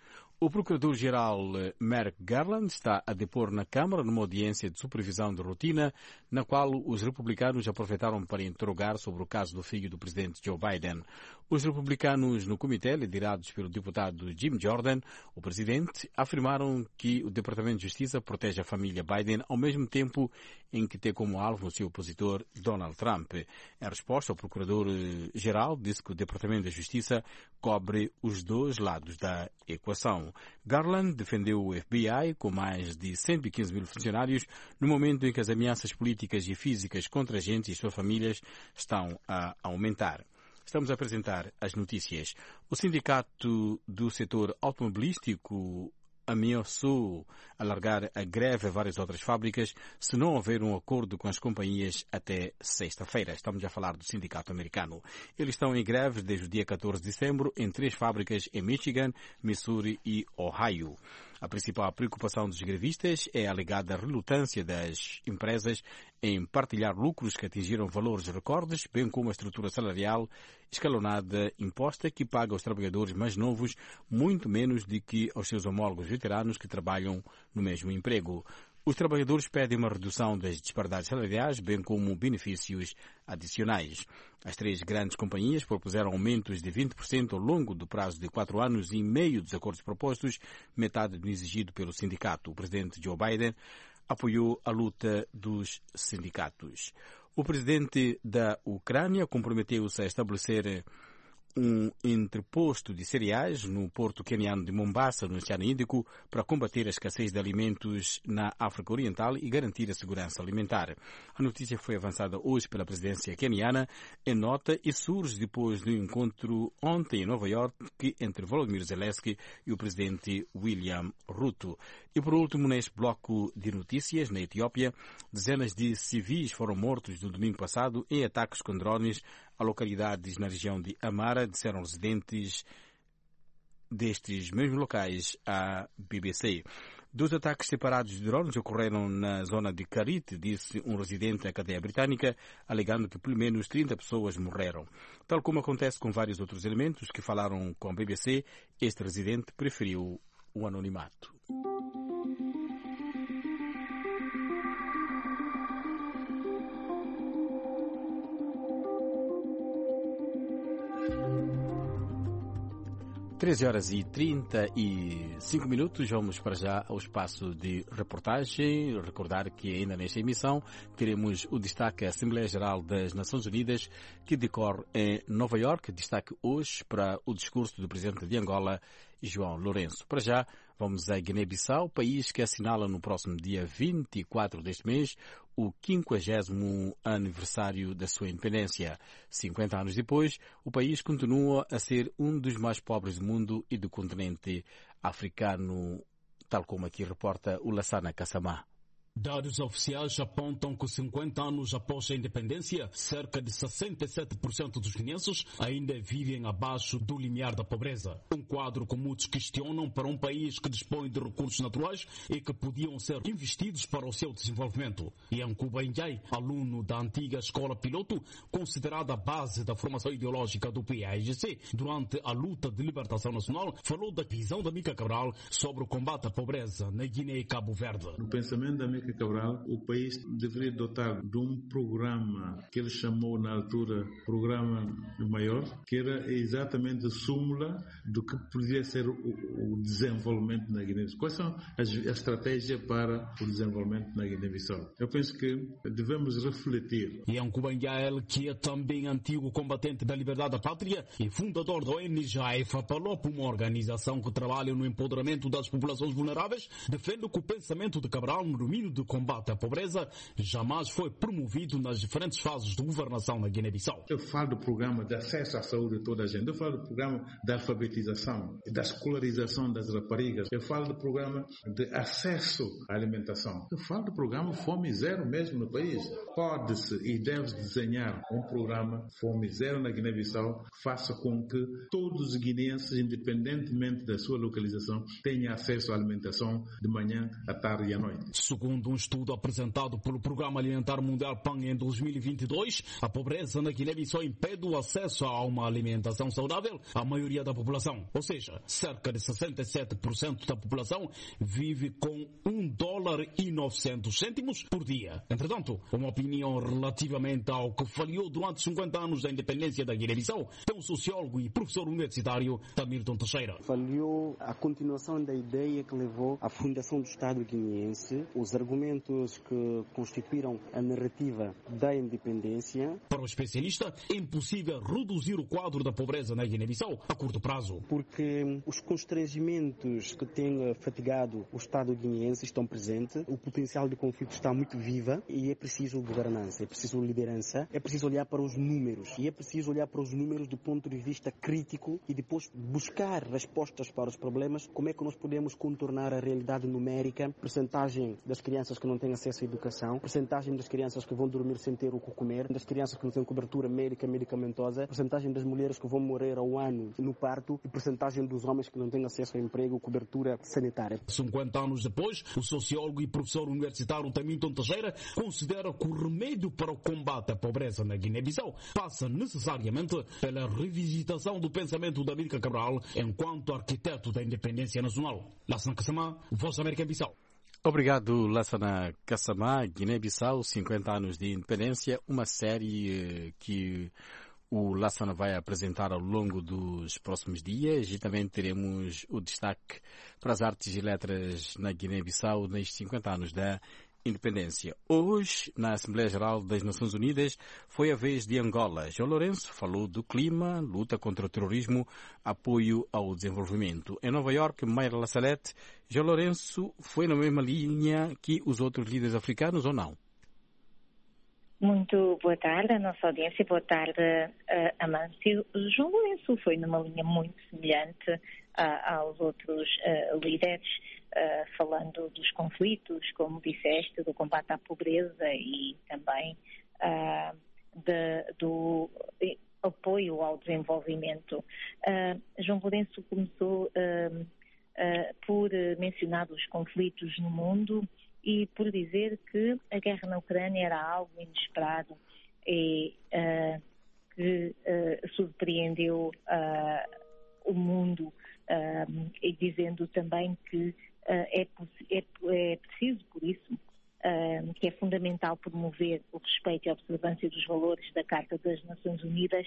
O Procurador-Geral Merrick Garland está a depor na Câmara numa audiência de supervisão de rotina, na qual os republicanos aproveitaram para interrogar sobre o caso do filho do presidente Joe Biden. Os republicanos no comitê, liderados pelo deputado Jim Jordan, o presidente, afirmaram que o Departamento de Justiça protege a família Biden ao mesmo tempo em que tem como alvo o seu opositor Donald Trump. Em resposta, o Procurador-Geral disse que o Departamento de Justiça cobre os dois lados da equação. Garland defendeu o F B I com mais de cento e quinze mil funcionários no momento em que as ameaças políticas e físicas contra agentes e suas famílias estão a aumentar. Estamos a apresentar as notícias. O sindicato do setor automobilístico ameaçou alargar a greve a várias outras fábricas se não houver um acordo com as companhias até sexta-feira. Estamos a falar do sindicato americano. Eles estão em greve desde o dia catorze de dezembro em três fábricas em Michigan, Missouri e Ohio. A principal preocupação dos grevistas é a alegada relutância das empresas em partilhar lucros que atingiram valores recordes, bem como a estrutura salarial escalonada imposta que paga aos trabalhadores mais novos muito menos do que aos seus homólogos veteranos que trabalham no mesmo emprego. Os trabalhadores pedem uma redução das disparidades salariais, bem como benefícios adicionais. As três grandes companhias propuseram aumentos de vinte por cento ao longo do prazo de quatro anos e meio dos acordos propostos, metade do exigido pelo sindicato. O presidente Joe Biden apoiou a luta dos sindicatos. O presidente da Ucrânia comprometeu-se a estabelecer um entreposto de cereais no porto queniano de Mombasa, no Oceano Índico, para combater a escassez de alimentos na África Oriental e garantir a segurança alimentar. A notícia foi avançada hoje pela presidência queniana em nota e surge depois do encontro ontem em Nova York entre Volodymyr Zelensky e o presidente William Ruto. E por último, neste bloco de notícias, na Etiópia, dezenas de civis foram mortos no domingo passado em ataques com drones a localidades na região de Amara, disseram residentes destes mesmos locais à B B C. Dois ataques separados de drones ocorreram na zona de Karit, disse um residente da cadeia britânica, alegando que pelo menos trinta pessoas morreram. Tal como acontece com vários outros elementos que falaram com a B B C, este residente preferiu o anonimato. treze horas e trinta e cinco minutos, vamos para já ao espaço de reportagem. Recordar que ainda nesta emissão teremos o destaque à Assembleia Geral das Nações Unidas, que decorre em Nova Iorque. Destaque hoje para o discurso do presidente de Angola, João Lourenço. Para já, vamos a Guiné-Bissau, país que assinala no próximo dia vinte e quatro deste mês o quinquagésimo aniversário da sua independência. cinquenta anos depois, o país continua a ser um dos mais pobres do mundo e do continente africano, tal como aqui reporta o Lassana Kassamá. Dados oficiais apontam que cinquenta anos após a independência, cerca de sessenta e sete por cento dos guineenses ainda vivem abaixo do limiar da pobreza. Um quadro que muitos questionam para um país que dispõe de recursos naturais e que podiam ser investidos para o seu desenvolvimento. Yankuba Njai, aluno da antiga escola piloto, considerada a base da formação ideológica do P A I G C durante a luta de libertação nacional, falou da visão da Mica Cabral sobre o combate à pobreza na Guiné e Cabo Verde. No pensamento da Mica Cabral, o país deveria dotar de um programa que ele chamou na altura Programa Maior, que era exatamente a súmula do que poderia ser o, o desenvolvimento na Guiné-Bissau. Quais são as, a estratégia para o desenvolvimento na Guiné-Bissau? Eu penso que devemos refletir. Yankuba Njai, que é também antigo combatente da liberdade da pátria e fundador da O N G FAPALOP, uma organização que trabalha no empoderamento das populações vulneráveis, defende que o pensamento de Cabral no domínio de combate à pobreza jamais foi promovido nas diferentes fases de governação na Guiné-Bissau. Eu falo do programa de acesso à saúde de toda a gente. Eu falo do programa da alfabetização, da escolarização das raparigas. Eu falo do programa de acesso à alimentação. Eu falo do programa Fome Zero mesmo no país. Pode-se e deve-se desenhar um programa Fome Zero na Guiné-Bissau que faça com que todos os guineenses, independentemente da sua localização, tenham acesso à alimentação de manhã, à tarde e à noite. Segundo um estudo apresentado pelo Programa Alimentar Mundial P A N em dois mil e vinte e dois, a pobreza na Guiné-Bissau impede o acesso a uma alimentação saudável à maioria da população. Ou seja, cerca de sessenta e sete por cento da população vive com um dólar e novecentos cêntimos por dia. Entretanto, uma opinião relativamente ao que falhou durante cinquenta anos da independência da Guiné-Bissau tem o sociólogo e professor universitário Tamilton Teixeira. Falhou a continuação da ideia que levou à fundação do Estado guineense, os argumentos que constituíram a narrativa da independência. Para o especialista, é impossível reduzir o quadro da pobreza na Guiné-Bissau a curto prazo. Porque os constrangimentos que têm fatigado o Estado guineense estão presentes, o potencial de conflito está muito viva e é preciso governança, é preciso liderança, é preciso olhar para os números e é preciso olhar para os números do ponto de vista crítico e depois buscar respostas para os problemas. Como é que nós podemos contornar a realidade numérica, percentagem das crianças que não têm acesso à educação, percentagem das crianças que vão dormir sem ter o que comer, das crianças que não têm cobertura médica medicamentosa, percentagem das mulheres que vão morrer ao ano no parto e percentagem dos homens que não têm acesso ao emprego, cobertura sanitária. cinquenta anos depois, o sociólogo e professor universitário Tamilton Teixeira considera que o remédio para o combate à pobreza na Guiné-Bissau passa necessariamente pela revisitação do pensamento da Mica Cabral enquanto arquiteto da independência nacional. Lassana Kassamá, Voz da América em Bissau. Obrigado, Lassana Kassamá. Guiné-Bissau, cinquenta anos de independência, uma série que o Lassana vai apresentar ao longo dos próximos dias e também teremos o destaque para as artes e letras na Guiné-Bissau nestes cinquenta anos da independência. Hoje, na Assembleia Geral das Nações Unidas, foi a vez de Angola. João Lourenço falou do clima, luta contra o terrorismo, apoio ao desenvolvimento. Em Nova Iorque, Mayra La Salette, João Lourenço foi na mesma linha que os outros líderes africanos ou não? Muito boa tarde, a nossa audiência. Boa tarde, uh, Amâncio. João Lourenço foi numa linha muito semelhante uh, aos outros uh, líderes, uh, falando dos conflitos, como disseste, do combate à pobreza e também uh, de, do apoio ao desenvolvimento. Uh, João Lourenço começou uh, uh, por mencionar os conflitos no mundo e por dizer que a guerra na Ucrânia era algo inesperado e uh, que uh, surpreendeu uh, o mundo, uh, e dizendo também que uh, é, é, é preciso, por isso, uh, que é fundamental promover o respeito e a observância dos valores da Carta das Nações Unidas,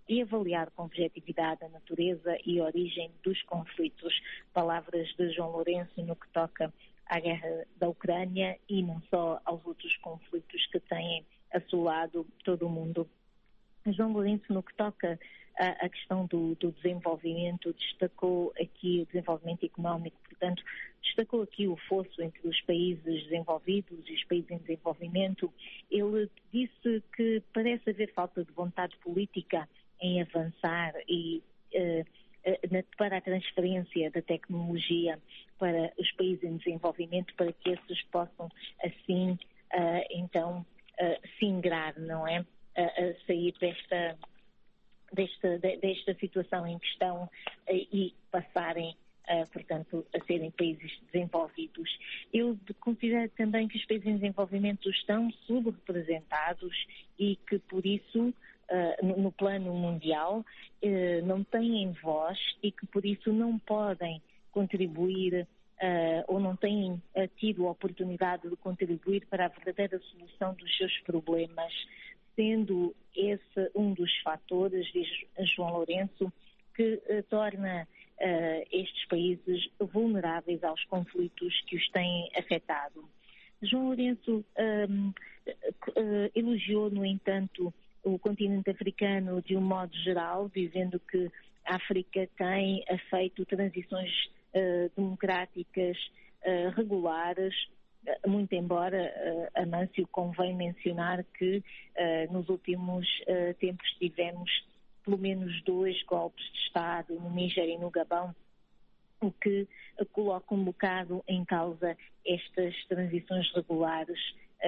e avaliar com objetividade a natureza e a origem dos conflitos. Palavras de João Lourenço no que toca à guerra da Ucrânia e não só aos outros conflitos que têm assolado todo o mundo. João Lourenço, no que toca à, à questão do, do desenvolvimento, destacou aqui o desenvolvimento económico, portanto, destacou aqui o fosso entre os países desenvolvidos e os países em desenvolvimento. Ele disse que parece haver falta de vontade política em avançar e uh, para a transferência da tecnologia para os países em desenvolvimento, para que esses possam, assim, uh, então, uh, se ingrar, não é? Uh, sair desta, desta, desta situação em questão uh, e passarem, uh, portanto, a serem países desenvolvidos. Eu considero também que os países em desenvolvimento estão subrepresentados e que, por isso, Uh, no, no plano mundial, uh, não têm voz e que por isso não podem contribuir uh, ou não têm uh, tido a oportunidade de contribuir para a verdadeira solução dos seus problemas, sendo esse um dos fatores, diz João Lourenço, que uh, torna uh, estes países vulneráveis aos conflitos que os têm afetado. João Lourenço um, uh, elogiou, no entanto, o continente africano de um modo geral, dizendo que a África tem feito transições uh, democráticas uh, regulares, uh, muito embora, uh, Amâncio, convém mencionar que uh, nos últimos uh, tempos tivemos pelo menos dois golpes de Estado no Níger e no Gabão, o que uh, coloca um bocado em causa estas transições regulares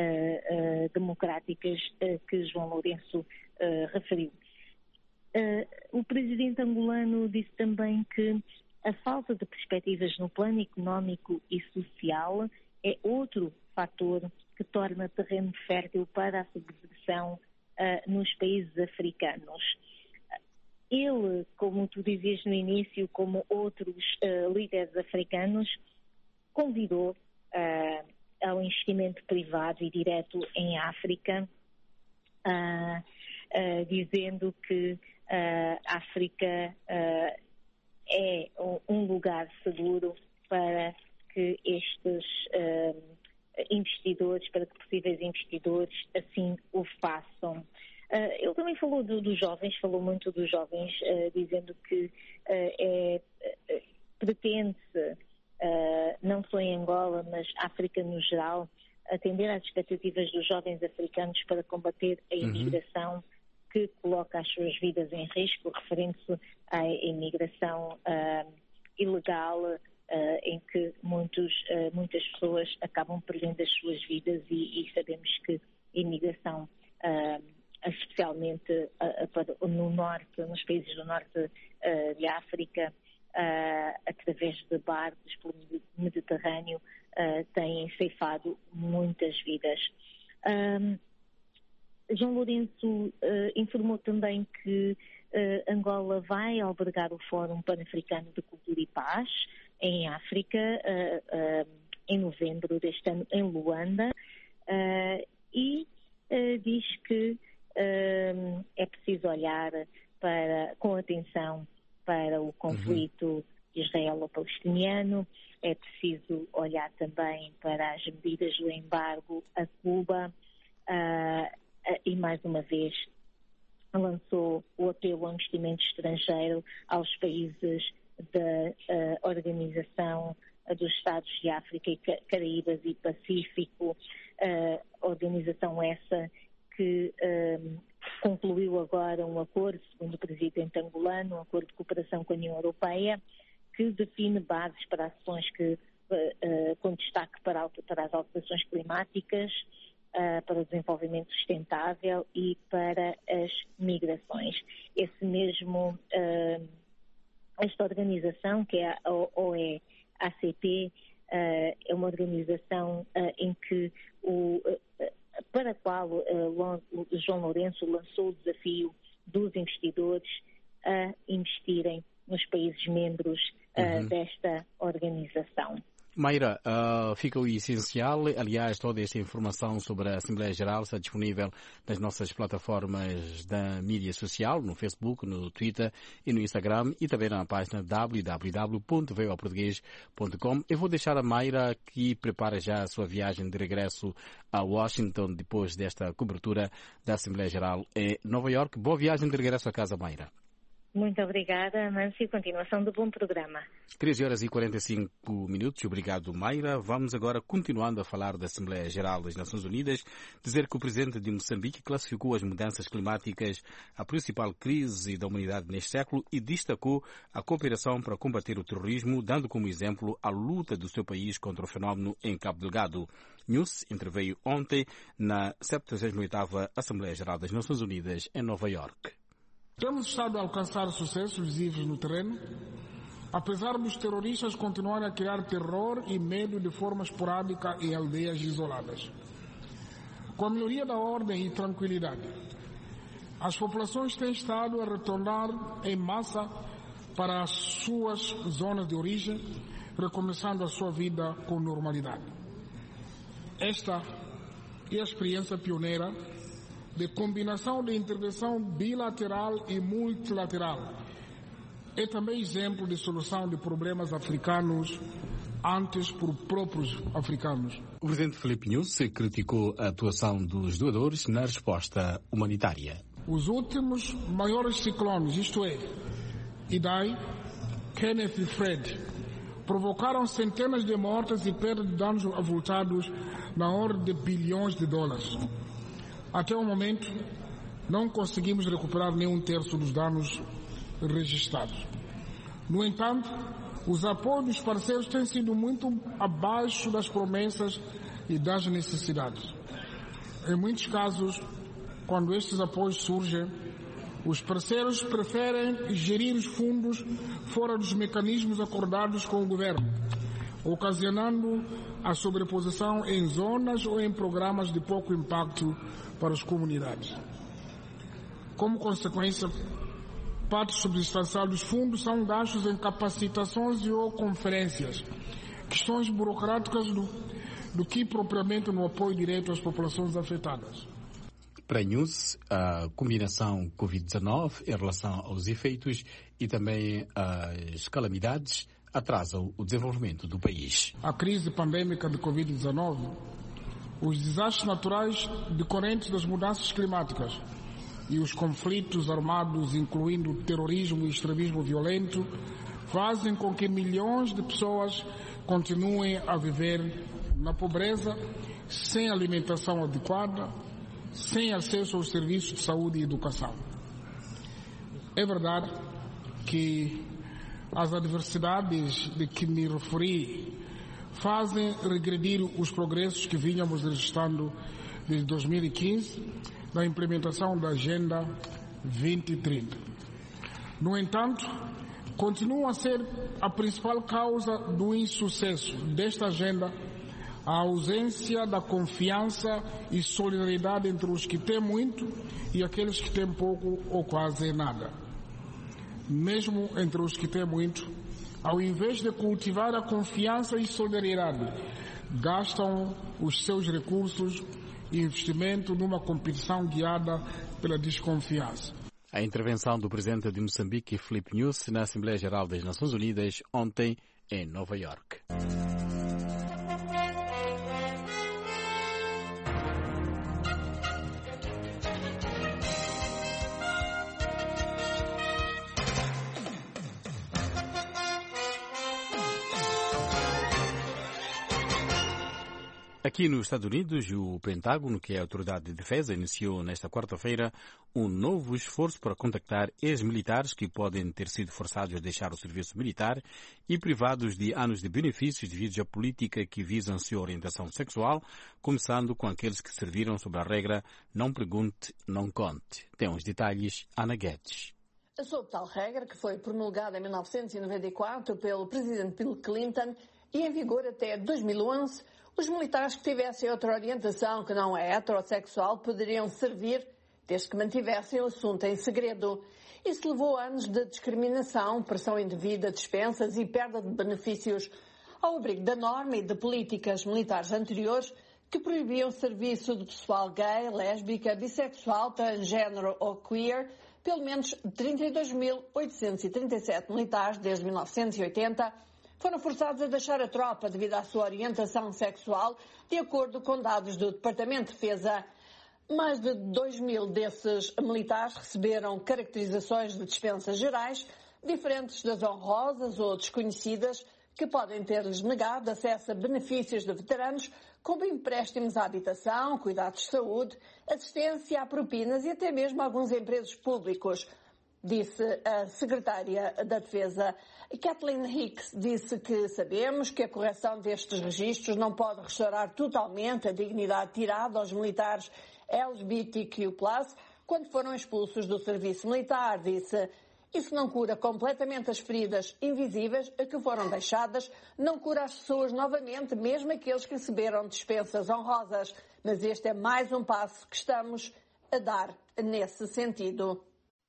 Uh, uh, democráticas uh, que João Lourenço uh, referiu. Uh, o presidente angolano disse também que a falta de perspectivas no plano económico e social é outro fator que torna terreno fértil para a subversão uh, nos países africanos. Ele, como tu dizias no início, como outros uh, líderes africanos, convidou uh, ao investimento privado e direto em África, uh, uh, dizendo que a uh, África uh, é um lugar seguro para que estes uh, investidores, para que possíveis investidores assim o façam. Uh, ele também falou do, dos jovens, falou muito dos jovens, uh, dizendo que uh, é, uh, pretende-se, Uh, não só em Angola, mas África no geral, atender às expectativas dos jovens africanos para combater a imigração uhum. que coloca as suas vidas em risco, referente-se à imigração uh, ilegal, uh, em que muitos, uh, muitas pessoas acabam perdendo as suas vidas e, e sabemos que a imigração, uh, especialmente uh, para, no norte, nos países do norte uh, de África, Uh, através de barcos pelo Mediterrâneo, uh, têm ceifado muitas vidas. Um, João Lourenço uh, informou também que uh, Angola vai albergar o Fórum Pan-Africano de Cultura e Paz em África, uh, uh, em novembro deste ano, em Luanda, uh, e uh, diz que uh, é preciso olhar para, com atenção para o conflito uhum. israelo-palestiniano, é preciso olhar também para as medidas do embargo a Cuba uh, uh, e, mais uma vez, lançou o apelo ao investimento estrangeiro aos países da uh, Organização dos Estados de África, e Caraíbas e Pacífico, uh, organização essa que uh, concluiu agora um acordo, segundo o presidente angolano, um acordo de cooperação com a União Europeia, que define bases para ações que, uh, uh, com destaque para, para as alterações climáticas, uh, para o desenvolvimento sustentável e para as migrações. Esse mesmo, uh, esta organização, que é a O E A C P, uh, é uma organização uh, em que o uh, para a qual uh, João Lourenço lançou o desafio dos investidores a investirem nos países membros uh, uhum. desta organização. Mayra, uh, fica o essencial. Aliás, toda esta informação sobre a Assembleia Geral está disponível nas nossas plataformas da mídia social, no Facebook, no Twitter e no Instagram, e também na página w w w ponto v o português ponto com. Eu vou deixar a Mayra que prepara já a sua viagem de regresso a Washington depois desta cobertura da Assembleia Geral em Nova York. Boa viagem de regresso a casa, Mayra. Muito obrigada, Amâncio, e continuação do bom programa. treze horas e quarenta e cinco minutos. Obrigado, Mayra. Vamos agora, continuando a falar da Assembleia Geral das Nações Unidas, dizer que o presidente de Moçambique classificou as mudanças climáticas a principal crise da humanidade neste século e destacou a cooperação para combater o terrorismo, dando como exemplo a luta do seu país contra o fenómeno em Cabo Delgado. News interveio ontem na setenta e oitava Assembleia Geral das Nações Unidas em Nova York. Temos estado a alcançar sucessos visíveis no terreno, apesar dos terroristas continuarem a criar terror e medo de forma esporádica em aldeias isoladas. Com a melhoria da ordem e tranquilidade, as populações têm estado a retornar em massa para as suas zonas de origem, recomeçando a sua vida com normalidade. Esta é a experiência pioneira de combinação de intervenção bilateral e multilateral. É também exemplo de solução de problemas africanos antes por próprios africanos. O presidente Filipe Nyusi criticou a atuação dos doadores na resposta humanitária. Os últimos maiores ciclones, isto é, Idai, Kenneth e Fred, provocaram centenas de mortes e perda de danos avultados na ordem de bilhões de dólares. Até o momento, não conseguimos recuperar nem um terço dos danos registrados. No entanto, os apoios dos parceiros têm sido muito abaixo das promessas e das necessidades. Em muitos casos, quando estes apoios surgem, os parceiros preferem gerir os fundos fora dos mecanismos acordados com o governo, ocasionando a sobreposição em zonas ou em programas de pouco impacto para as comunidades. Como consequência, parte substancial dos fundos são gastos em capacitações e ou conferências, questões burocráticas do, do que propriamente no apoio direto às populações afetadas. Para a News, a combinação covid dezenove em relação aos efeitos e também as calamidades atrasam o desenvolvimento do país. A crise pandêmica de covid dezenove, os desastres naturais decorrentes das mudanças climáticas e os conflitos armados, incluindo terrorismo e extremismo violento, fazem com que milhões de pessoas continuem a viver na pobreza, sem alimentação adequada, sem acesso aos serviços de saúde e educação. É verdade que as adversidades de que me referi fazem regredir os progressos que vínhamos registrando desde dois mil e quinze na implementação da Agenda vinte trinta. No entanto, continua a ser a principal causa do insucesso desta agenda a ausência da confiança e solidariedade entre os que têm muito e aqueles que têm pouco ou quase nada. Mesmo entre os que têm muito, ao invés de cultivar a confiança e solidariedade, gastam os seus recursos e investimento numa competição guiada pela desconfiança. A intervenção do presidente de Moçambique, Filipe Nyusi, na Assembleia Geral das Nações Unidas, ontem em Nova York. Aqui nos Estados Unidos, o Pentágono, que é a Autoridade de Defesa, iniciou nesta quarta-feira um novo esforço para contactar ex-militares que podem ter sido forçados a deixar o serviço militar e privados de anos de benefícios devido à política que visam sua orientação sexual, começando com aqueles que serviram sob a regra não pergunte, não conte. Tem os detalhes, Ana Guedes. Sob tal regra, que foi promulgada em mil novecentos e noventa e quatro pelo presidente Bill Clinton e em vigor até dois mil e onze, os militares que tivessem outra orientação que não é heterossexual poderiam servir desde que mantivessem o assunto em segredo. Isso levou a anos de discriminação, pressão indevida, dispensas e perda de benefícios. ao abrigo da norma e de políticas militares anteriores que proibiam o serviço de pessoal gay, lésbica, bissexual, transgênero ou queer, pelo menos trinta e dois mil oitocentos e trinta e sete militares desde mil novecentos e oitenta foram forçados a deixar a tropa devido à sua orientação sexual, de acordo com dados do Departamento de Defesa. Mais de dois mil desses militares receberam caracterizações de dispensas gerais, diferentes das honrosas ou desconhecidas, que podem ter-lhes negado acesso a benefícios de veteranos, como empréstimos à habitação, cuidados de saúde, assistência a propinas e até mesmo alguns empregos públicos, disse a secretária da Defesa. Kathleen Hicks disse que sabemos que a correção destes registros não pode restaurar totalmente a dignidade tirada aos militares L G B T Q plus, quando foram expulsos do serviço militar, disse. Isso não cura completamente as feridas invisíveis a que foram deixadas, não cura as pessoas novamente, mesmo aqueles que receberam dispensas honrosas. Mas este é mais um passo que estamos a dar nesse sentido.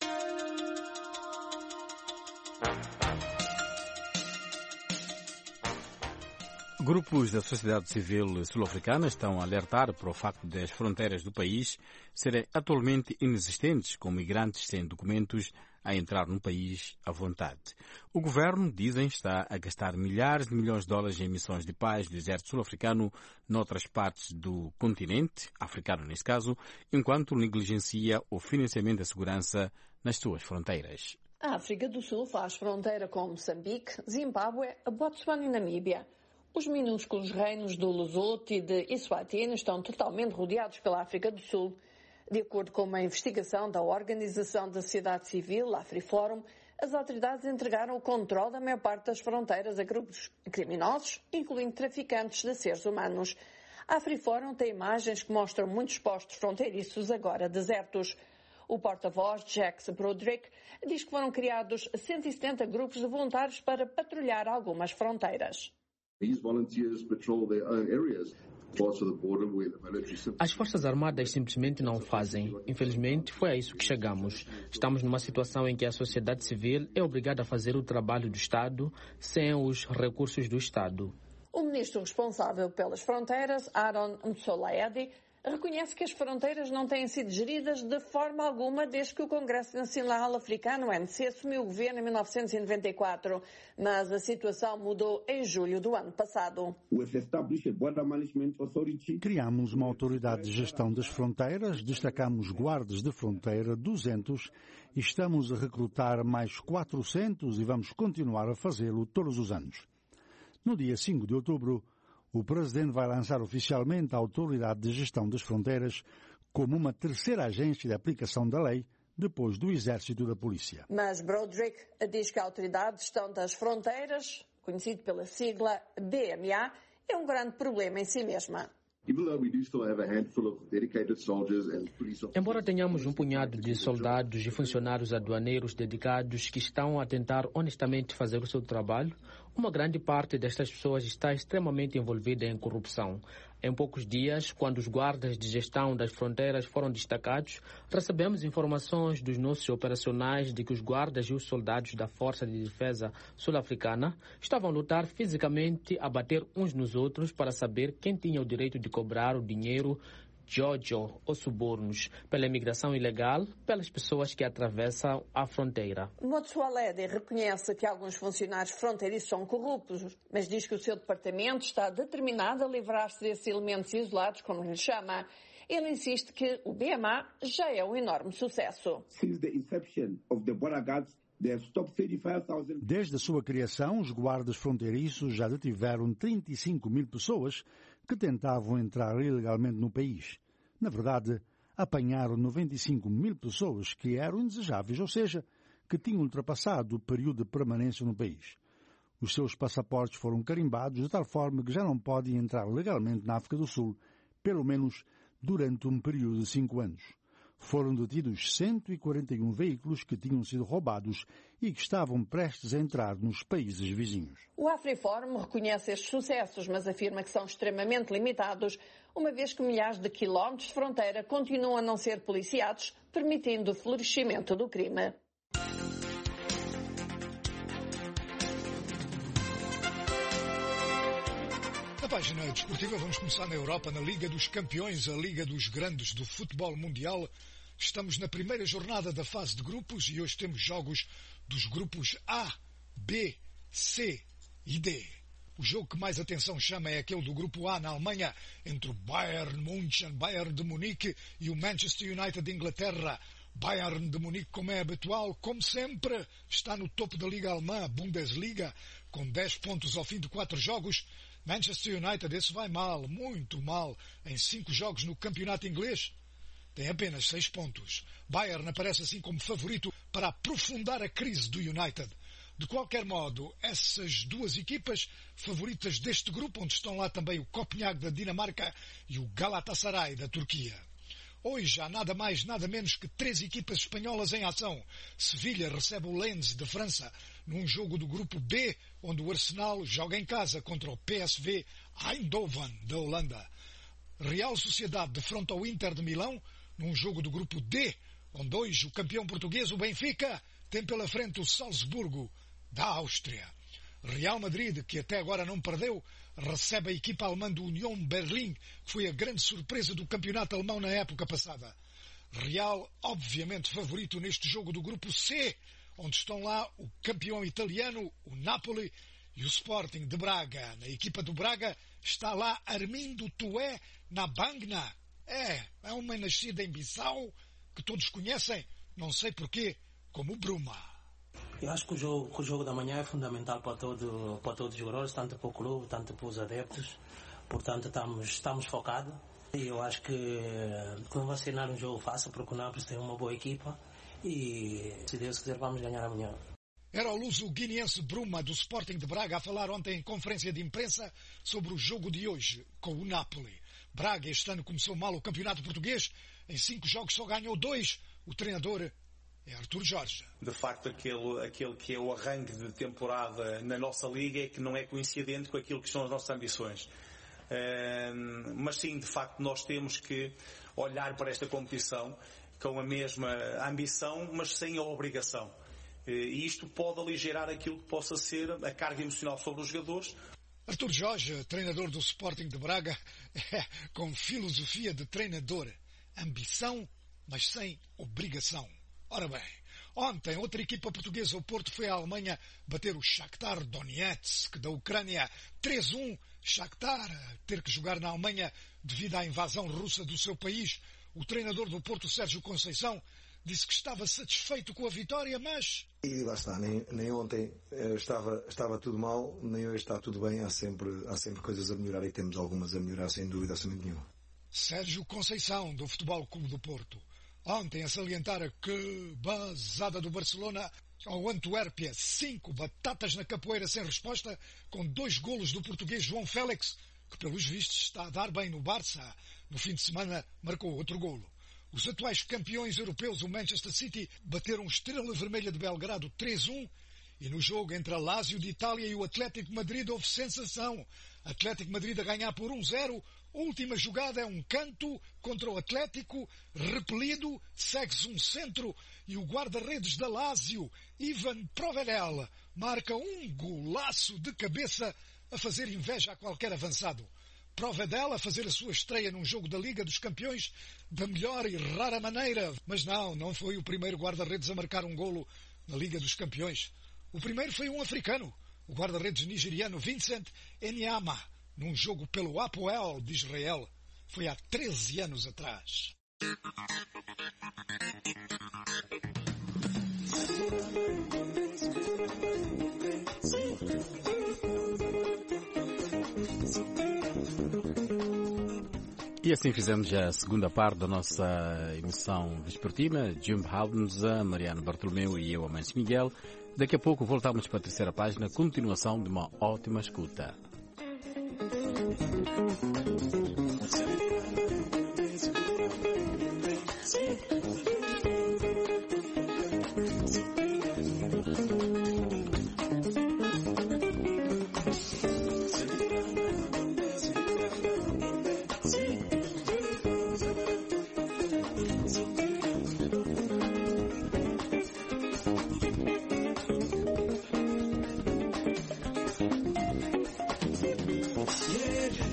Grupos da sociedade civil sul-africana estão a alertar para o facto de as fronteiras do país serem atualmente inexistentes, com migrantes sem documentos a entrar no país à vontade. O governo, dizem, está a gastar milhares de milhões de dólares em missões de paz do exército sul-africano noutras partes do continente, africano neste caso, enquanto negligencia o financiamento da segurança nas suas fronteiras. A África do Sul faz fronteira com Moçambique, Zimbábue, Botsuana e Namíbia. Os minúsculos reinos do Lesotho e de Eswatini estão totalmente rodeados pela África do Sul. De acordo com uma investigação da Organização da Sociedade Civil, AfriForum, as autoridades entregaram o controle da maior parte das fronteiras a grupos criminosos, incluindo traficantes de seres humanos. A AfriForum tem imagens que mostram muitos postos fronteiriços agora desertos. O porta-voz, Jax Broderick, diz que foram criados cento e setenta grupos de voluntários para patrulhar algumas fronteiras. As Forças Armadas simplesmente não fazem. Infelizmente, foi a isso que chegamos. Estamos numa situação em que a sociedade civil é obrigada a fazer o trabalho do Estado sem os recursos do Estado. O ministro responsável pelas fronteiras, Aaron Mtsolaedi, reconhece que as fronteiras não têm sido geridas de forma alguma desde que o Congresso Nacional Africano, o M C, assumiu o governo em mil novecentos e noventa e quatro, mas a situação mudou em julho do ano passado. Criamos uma autoridade de gestão das fronteiras, destacamos guardas de fronteira duzentos e estamos a recrutar mais quatrocentos e vamos continuar a fazê-lo todos os anos. No dia cinco de outubro, o Presidente vai lançar oficialmente a Autoridade de Gestão das Fronteiras como uma terceira agência de aplicação da lei, depois do Exército e da Polícia. Mas Broderick diz que a Autoridade de Gestão das Fronteiras, conhecido pela sigla D M A, é um grande problema em si mesma. Embora tenhamos um punhado de soldados e funcionários aduaneiros dedicados que estão a tentar honestamente fazer o seu trabalho, uma grande parte destas pessoas está extremamente envolvida em corrupção. Em poucos dias, quando os guardas de gestão das fronteiras foram destacados, recebemos informações dos nossos operacionais de que os guardas e os soldados da Força de Defesa Sul-Africana estavam a lutar fisicamente a bater uns nos outros para saber quem tinha o direito de cobrar o dinheiro Jojo ou subornos pela imigração ilegal, pelas pessoas que atravessam a fronteira. Motsoaledi reconhece que alguns funcionários fronteiriços são corruptos, mas diz que o seu departamento está determinado a livrar-se desses elementos isolados, como lhe chama. Ele insiste que o B M A já é um enorme sucesso. Desde a sua criação, os guardas fronteiriços já detiveram trinta e cinco mil pessoas que tentavam entrar ilegalmente no país. Na verdade, apanharam noventa e cinco mil pessoas que eram indesejáveis, ou seja, que tinham ultrapassado o período de permanência no país. Os seus passaportes foram carimbados de tal forma que já não podem entrar legalmente na África do Sul, pelo menos durante um período de cinco anos. Foram detidos cento e quarenta e um veículos que tinham sido roubados e que estavam prestes a entrar nos países vizinhos. O AfriForum reconhece estes sucessos, mas afirma que são extremamente limitados, uma vez que milhares de quilómetros de fronteira continuam a não ser policiados, permitindo o florescimento do crime. página desportiva vamos começar na Europa, na Liga dos Campeões, a Liga dos Grandes do Futebol Mundial. Estamos na primeira jornada da fase de grupos e hoje temos jogos dos grupos A, B, C e D. O jogo que mais atenção chama é aquele do grupo A na Alemanha, entre o Bayern München, Bayern de Munique e o Manchester United de Inglaterra. Bayern de Munique, como é habitual, como sempre, está no topo da Liga Alemã, Bundesliga, com dez pontos ao fim de quatro jogos. Manchester United, esse vai mal, muito mal, em cinco jogos no campeonato inglês. Tem apenas seis pontos. Bayern aparece assim como favorito para aprofundar a crise do United. De qualquer modo, essas duas equipas favoritas deste grupo, onde estão lá também o Copenhague da Dinamarca e o Galatasaray da Turquia. Hoje há nada mais, nada menos que três equipas espanholas em ação. Sevilha recebe o Lens de França num jogo do grupo B, onde o Arsenal joga em casa contra o P S V Eindhoven da Holanda. Real Sociedade defronta o Inter de Milão num jogo do grupo D, onde hoje o campeão português, o Benfica, tem pela frente o Salzburgo da Áustria. Real Madrid, que até agora não perdeu, recebe a equipa alemã do Union Berlim, que foi a grande surpresa do campeonato alemão na época passada. Real, obviamente, favorito neste jogo do grupo C, onde estão lá o campeão italiano, o Napoli, e o Sporting de Braga. Na equipa do Braga está lá Armindo Tué Nabangna. É, é uma nascida em Bissau, que todos conhecem, não sei porquê, como Bruma. Eu acho que o jogo, que o jogo da manhã é fundamental para, todo, para todos os jogadores, tanto para o clube, tanto para os adeptos. Portanto, estamos, estamos focados. E eu acho que, que não vai ser nada um jogo fácil, porque o Nápoles tem uma boa equipa. E, se Deus quiser, vamos ganhar amanhã. Era o luso-guineense Bruma, do Sporting de Braga, a falar ontem em conferência de imprensa sobre o jogo de hoje com o Napoli. Braga este ano começou mal o campeonato português. Em cinco jogos só ganhou dois. O treinador é Artur Jorge. De facto, aquele, aquele que é o arranque de temporada na nossa liga é que não é coincidente com aquilo que são as nossas ambições. Uh, mas sim, de facto, nós temos que olhar para esta competição com a mesma ambição, mas sem a obrigação. Uh, e isto pode aligerar aquilo que possa ser a carga emocional sobre os jogadores. Artur Jorge, treinador do Sporting de Braga, é com filosofia de treinador. Ambição, mas sem obrigação. Ora bem, ontem outra equipa portuguesa, o Porto, foi à Alemanha bater o Shakhtar Donetsk da Ucrânia três a um. Shakhtar ter que jogar na Alemanha devido à invasão russa do seu país. O treinador do Porto, Sérgio Conceição, disse que estava satisfeito com a vitória, mas... E lá está, nem, nem ontem estava, estava tudo mal, nem hoje está tudo bem. Há sempre, há sempre coisas a melhorar e temos algumas a melhorar, sem dúvida, sem nenhuma. Sérgio Conceição, do Futebol Clube do Porto. Ontem a salientar a que basada do Barcelona ao Antuérpia, cinco batatas na capoeira sem resposta, com dois golos do português João Félix, que pelos vistos está a dar bem no Barça. No fim de semana marcou outro golo. Os atuais campeões europeus, o Manchester City, bateram Estrela Vermelha de Belgrado três a um, e no jogo entre a Lazio de Itália e o Atlético Madrid houve sensação. Atlético Madrid a ganhar por um a zero. Última jogada é um canto contra o Atlético, repelido, segue-se um centro e o guarda-redes da Lazio, Ivan Provedel, marca um golaço de cabeça a fazer inveja a qualquer avançado. Provedel a fazer a sua estreia num jogo da Liga dos Campeões da melhor e rara maneira. Mas não, não foi o primeiro guarda-redes a marcar um golo na Liga dos Campeões. O primeiro foi um africano, o guarda-redes nigeriano Vincent Enyama, num jogo pelo Apoel de Israel. Foi há treze anos atrás. E assim fizemos a segunda parte da nossa emissão vespertina. Jim Haldenza, Mariano Bartolomeu e eu, Amancio Miguel. Daqui a pouco voltamos para a terceira página, continuação de uma ótima escuta. Yeah.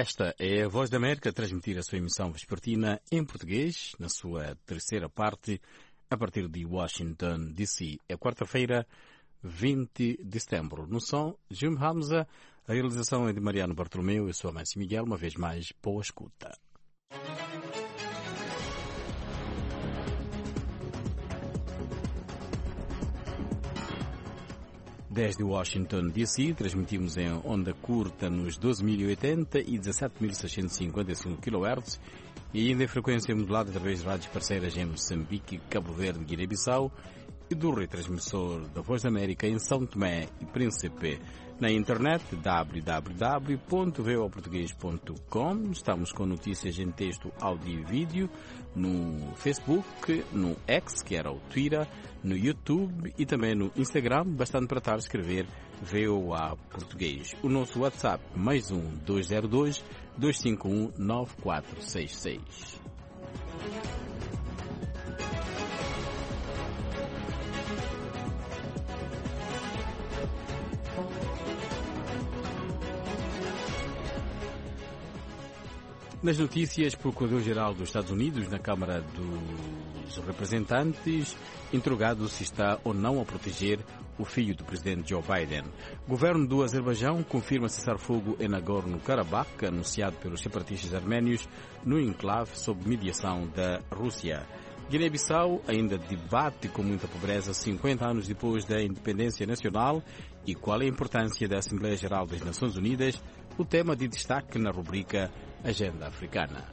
Esta é a Voz da América a transmitir a sua emissão vespertina em português, na sua terceira parte, a partir de Washington, D C. É quarta-feira, vinte de setembro. No som, Jim Hamza, a realização é de Mariano Bartolomeu. Eu sou a Mâncio Miguel, uma vez mais, boa escuta. Desde Washington, D C, transmitimos em onda curta nos doze mil e oitenta e dezassete mil seiscentos e cinquenta e cinco quilohertz e ainda em frequência modulada através de rádios parceiras em Moçambique, Cabo Verde, Guiné-Bissau e do retransmissor da Voz da América em São Tomé e Príncipe. Na internet, w w w ponto v o português ponto com. Estamos com notícias em texto, áudio e vídeo no Facebook, no X, que era o Twitter, no YouTube e também no Instagram, bastante para estar a escrever V O A Português. O nosso WhatsApp, mais um dois zero dois, dois cinco um, nove quatro seis seis. Nas notícias, Procurador-Geral dos Estados Unidos na Câmara dos Representantes interrogado se está ou não a proteger o filho do presidente Joe Biden. O governo do Azerbaijão confirma cessar-fogo em Nagorno-Karabakh, anunciado pelos separatistas arménios no enclave sob mediação da Rússia. Guiné-Bissau ainda debate com muita pobreza cinquenta anos depois da independência nacional e qual é a importância da Assembleia Geral das Nações Unidas, o tema de destaque na rubrica Agenda Africana.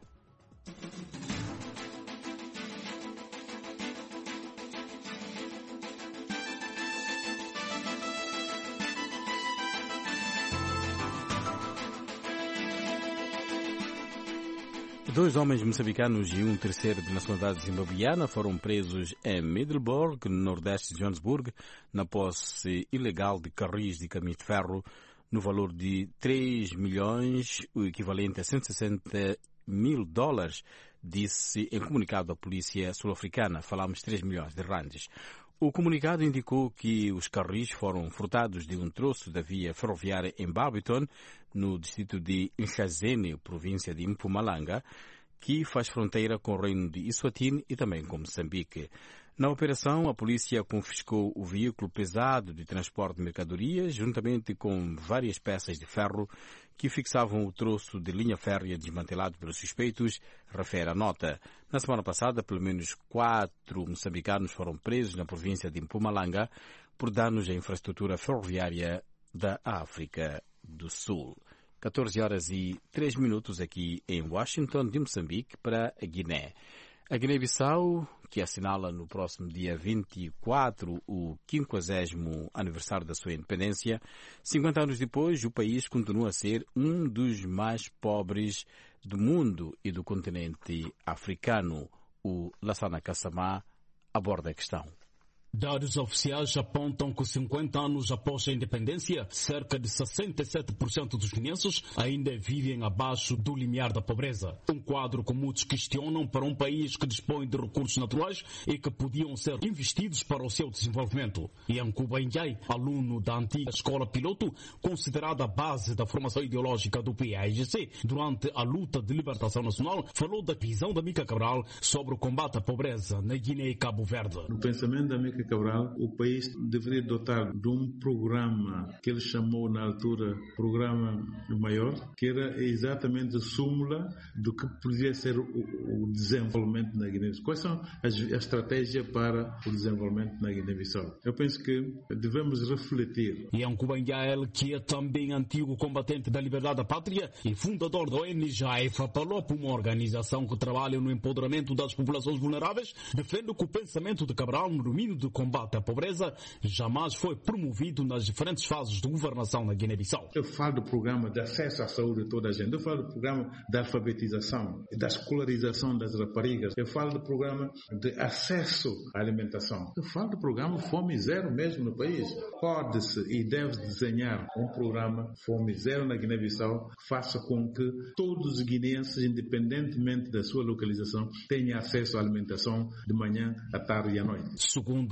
Dois homens moçambicanos e um terceiro de nacionalidade zimbabuiana foram presos em Middelburg, no nordeste de Johannesburg, na posse ilegal de carris de caminho de ferro, no valor de três milhões, o equivalente a cento e sessenta mil dólares, disse em comunicado à polícia sul-africana. Falamos de três milhões de randes. O comunicado indicou que os carris foram furtados de um troço da via ferroviária em Barberton, no distrito de Nchazene, província de Mpumalanga, que faz fronteira com o reino de Eswatini e também com Moçambique. Na operação, a polícia confiscou o veículo pesado de transporte de mercadorias, juntamente com várias peças de ferro que fixavam o troço de linha férrea desmantelado pelos suspeitos, refere a nota. Na semana passada, pelo menos quatro moçambicanos foram presos na província de Mpumalanga por danos à infraestrutura ferroviária da África do Sul. catorze horas e três minutos aqui em Washington, de Moçambique, para a Guiné. A Guiné-Bissau, que assinala no próximo dia vinte e quatro o quinquagésimo aniversário da sua independência, cinquenta anos depois, o país continua a ser um dos mais pobres do mundo e do continente africano. O Lassana Kassamá aborda a questão. Dados oficiais apontam que cinquenta anos após a independência, cerca de sessenta e sete por cento dos guineenses ainda vivem abaixo do limiar da pobreza. Um quadro que muitos questionam para um país que dispõe de recursos naturais e que podiam ser investidos para o seu desenvolvimento. Yankuba Njai, aluno da antiga escola piloto, considerada a base da formação ideológica do P A I G C durante a luta de libertação nacional, falou da visão da Mica Cabral sobre o combate à pobreza na Guiné e Cabo Verde. No pensamento da Mica Cabral, o país deveria dotar de um programa que ele chamou na altura Programa Maior, que era exatamente a súmula do que podia ser o, o desenvolvimento na Guiné-Bissau. Quais são as, a estratégia para o desenvolvimento na Guiné-Bissau? Eu penso que devemos refletir. Yankuba Njai, que é também antigo combatente da liberdade da pátria e fundador da O N G A F A P A L O P, uma organização que trabalha no empoderamento das populações vulneráveis, defende que o pensamento de Cabral no domínio do combate à pobreza jamais foi promovido nas diferentes fases de governação na Guiné-Bissau. Eu falo do programa de acesso à saúde de toda a gente. Eu falo do programa da alfabetização, da escolarização das raparigas. Eu falo do programa de acesso à alimentação. Eu falo do programa Fome Zero mesmo no país. Pode-se e deve desenhar um programa Fome Zero na Guiné-Bissau que faça com que todos os guineenses, independentemente da sua localização, tenham acesso à alimentação de manhã, à tarde e à noite. Segundo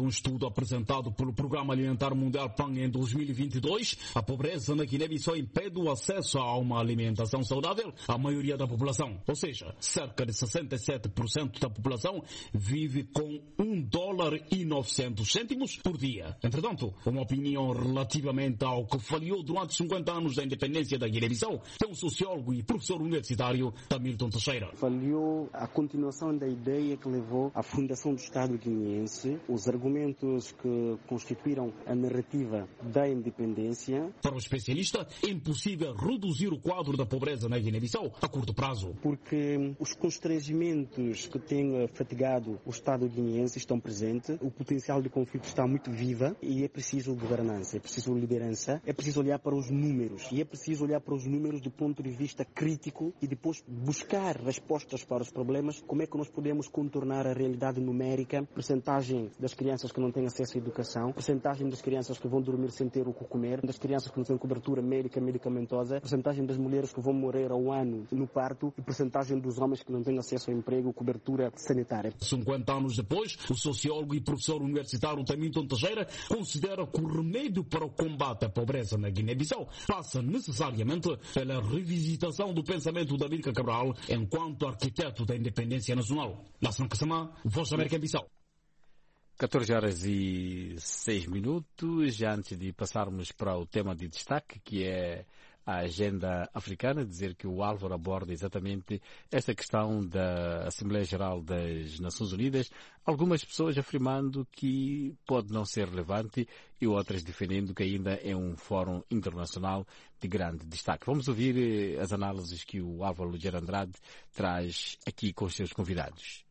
um estudo apresentado pelo Programa Alimentar Mundial P A N em dois mil e vinte e dois, a pobreza na Guiné-Bissau impede o acesso a uma alimentação saudável à maioria da população. Ou seja, cerca de sessenta e sete por cento da população vive com um dólar e novecentos cêntimos por dia. Entretanto, uma opinião relativamente ao que falhou durante cinquenta anos da independência da Guiné-Bissau tem um sociólogo e professor universitário, Hamilton Teixeira. Falhou a continuação da ideia que levou à fundação do Estado guineense, os argumentos que constituíram a narrativa da independência. Para o especialista, é impossível reduzir o quadro da pobreza na Guiné-Bissau a curto prazo. Porque os constrangimentos que têm fatigado o Estado guineense estão presentes, o potencial de conflito está muito viva e é preciso governança, é preciso liderança, é preciso olhar para os números e é preciso olhar para os números do ponto de vista crítico e depois buscar respostas para os problemas. Como é que nós podemos contornar a realidade numérica, percentagem das crianças que não têm acesso à educação, percentagem das crianças que vão dormir sem ter o que comer, das crianças que não têm cobertura médica medicamentosa, percentagem das mulheres que vão morrer ao ano no parto e percentagem dos homens que não têm acesso ao emprego, cobertura sanitária. cinquenta anos depois, o sociólogo e professor universitário Hamilton Teixeira considera que o remédio para o combate à pobreza na Guiné-Bissau passa necessariamente pela revisitação do pensamento da Amílcar Cabral enquanto arquiteto da independência nacional. Lassana Kasama, Voz da América em Bissau. catorze horas e seis minutos, já antes de passarmos para o tema de destaque, que é a agenda africana, dizer que o Álvaro aborda exatamente esta questão da Assembleia Geral das Nações Unidas, algumas pessoas afirmando que pode não ser relevante e outras defendendo que ainda é um fórum internacional de grande destaque. Vamos ouvir as análises que o Álvaro Lugero Andrade traz aqui com os seus convidados.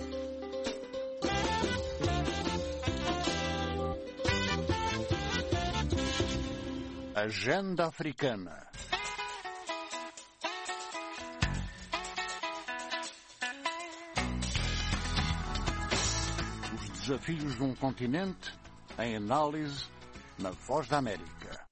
Agenda Africana. Os desafios de um continente em análise na Voz da América.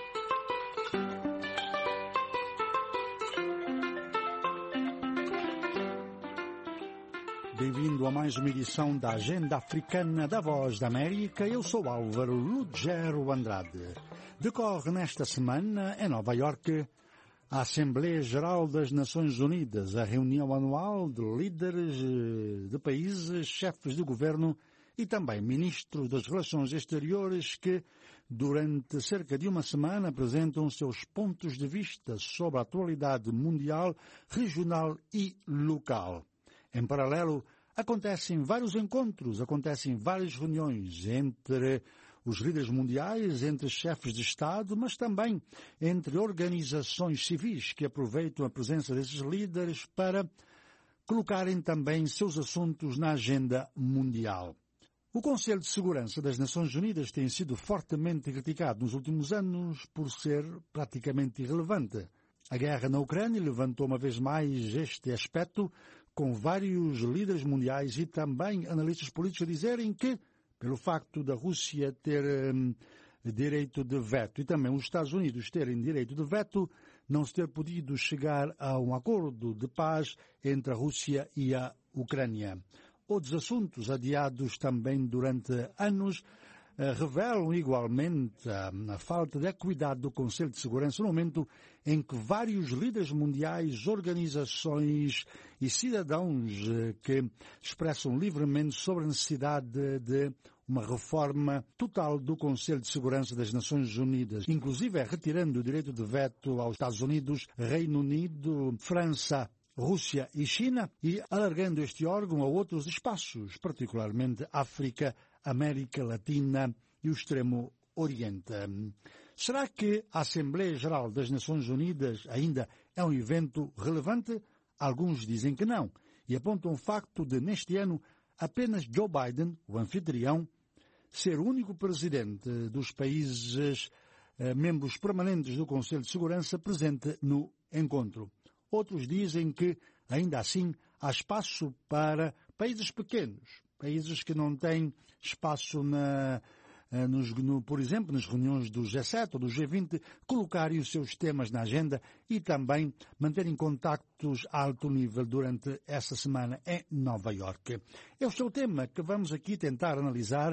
Bem-vindo a mais uma edição da Agenda Africana da Voz da América. Eu sou Álvaro Lugero Andrade. Decorre nesta semana, em Nova Iorque, a Assembleia Geral das Nações Unidas, a reunião anual de líderes de países, chefes de governo e também ministros das Relações Exteriores que, durante cerca de uma semana, apresentam seus pontos de vista sobre a atualidade mundial, regional e local. Em paralelo, acontecem vários encontros, acontecem várias reuniões entre os líderes mundiais, entre chefes de Estado, mas também entre organizações civis que aproveitam a presença desses líderes para colocarem também seus assuntos na agenda mundial. O Conselho de Segurança das Nações Unidas tem sido fortemente criticado nos últimos anos por ser praticamente irrelevante. A guerra na Ucrânia levantou uma vez mais este aspecto, com vários líderes mundiais e também analistas políticos a dizerem que, pelo facto da Rússia ter um, direito de veto e também os Estados Unidos terem direito de veto, não se ter podido chegar a um acordo de paz entre a Rússia e a Ucrânia. Outros assuntos adiados também durante anos Uh, revelam igualmente uh, a falta de equidade do Conselho de Segurança no momento em que vários líderes mundiais, organizações e cidadãos uh, que expressam livremente sobre a necessidade de, de uma reforma total do Conselho de Segurança das Nações Unidas, inclusive é retirando o direito de veto aos Estados Unidos, Reino Unido, França, Rússia e China e alargando este órgão a outros espaços, particularmente África, América Latina e o Extremo Oriente. Será que a Assembleia Geral das Nações Unidas ainda é um evento relevante? Alguns dizem que não e apontam o facto de, neste ano, apenas Joe Biden, o anfitrião, ser o único presidente dos países eh, membros permanentes do Conselho de Segurança presente no encontro. Outros dizem que, ainda assim, há espaço para países pequenos, países que não têm espaço, na, nos, no, por exemplo, nas reuniões do G sete ou do G vinte, colocarem os seus temas na agenda e também manterem contactos a alto nível durante essa semana em Nova Iorque. Este é o tema que vamos aqui tentar analisar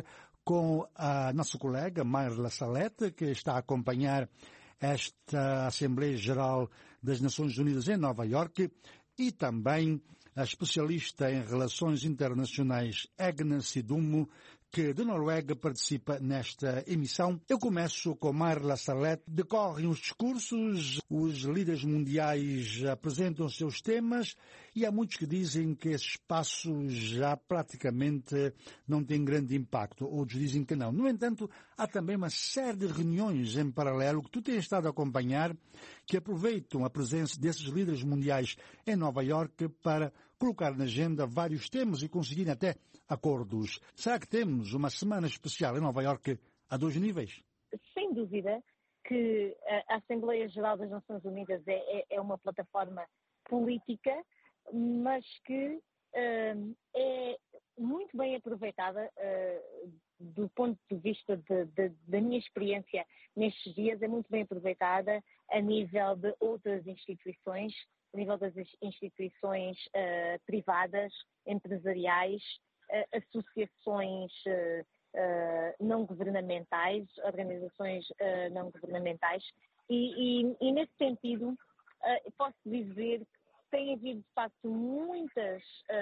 com a nossa colega Marla Salete, que está a acompanhar esta Assembleia Geral das Nações Unidas em Nova Iorque, e também a especialista em relações internacionais Agnes Sidumo, que de Noruega participa nesta emissão. Eu começo com Marla Salete. Decorrem os discursos, os líderes mundiais apresentam os seus temas e há muitos que dizem que esse espaço já praticamente não tem grande impacto. Outros dizem que não. No entanto, há também uma série de reuniões em paralelo que tu tens estado a acompanhar, que aproveitam a presença desses líderes mundiais em Nova Iorque para colocar na agenda vários temas e conseguir até acordos. Será que temos uma semana especial em Nova Iorque a dois níveis? Sem dúvida que a Assembleia Geral das Nações Unidas é, é uma plataforma política, mas que uh, é muito bem aproveitada uh, do ponto de vista de, de, da minha experiência nestes dias, é muito bem aproveitada a nível de outras instituições, a nível das instituições uh, privadas, empresariais, uh, associações uh, uh, não governamentais, organizações uh, não governamentais, e, e, e nesse sentido uh, posso dizer que tem havido de facto muitas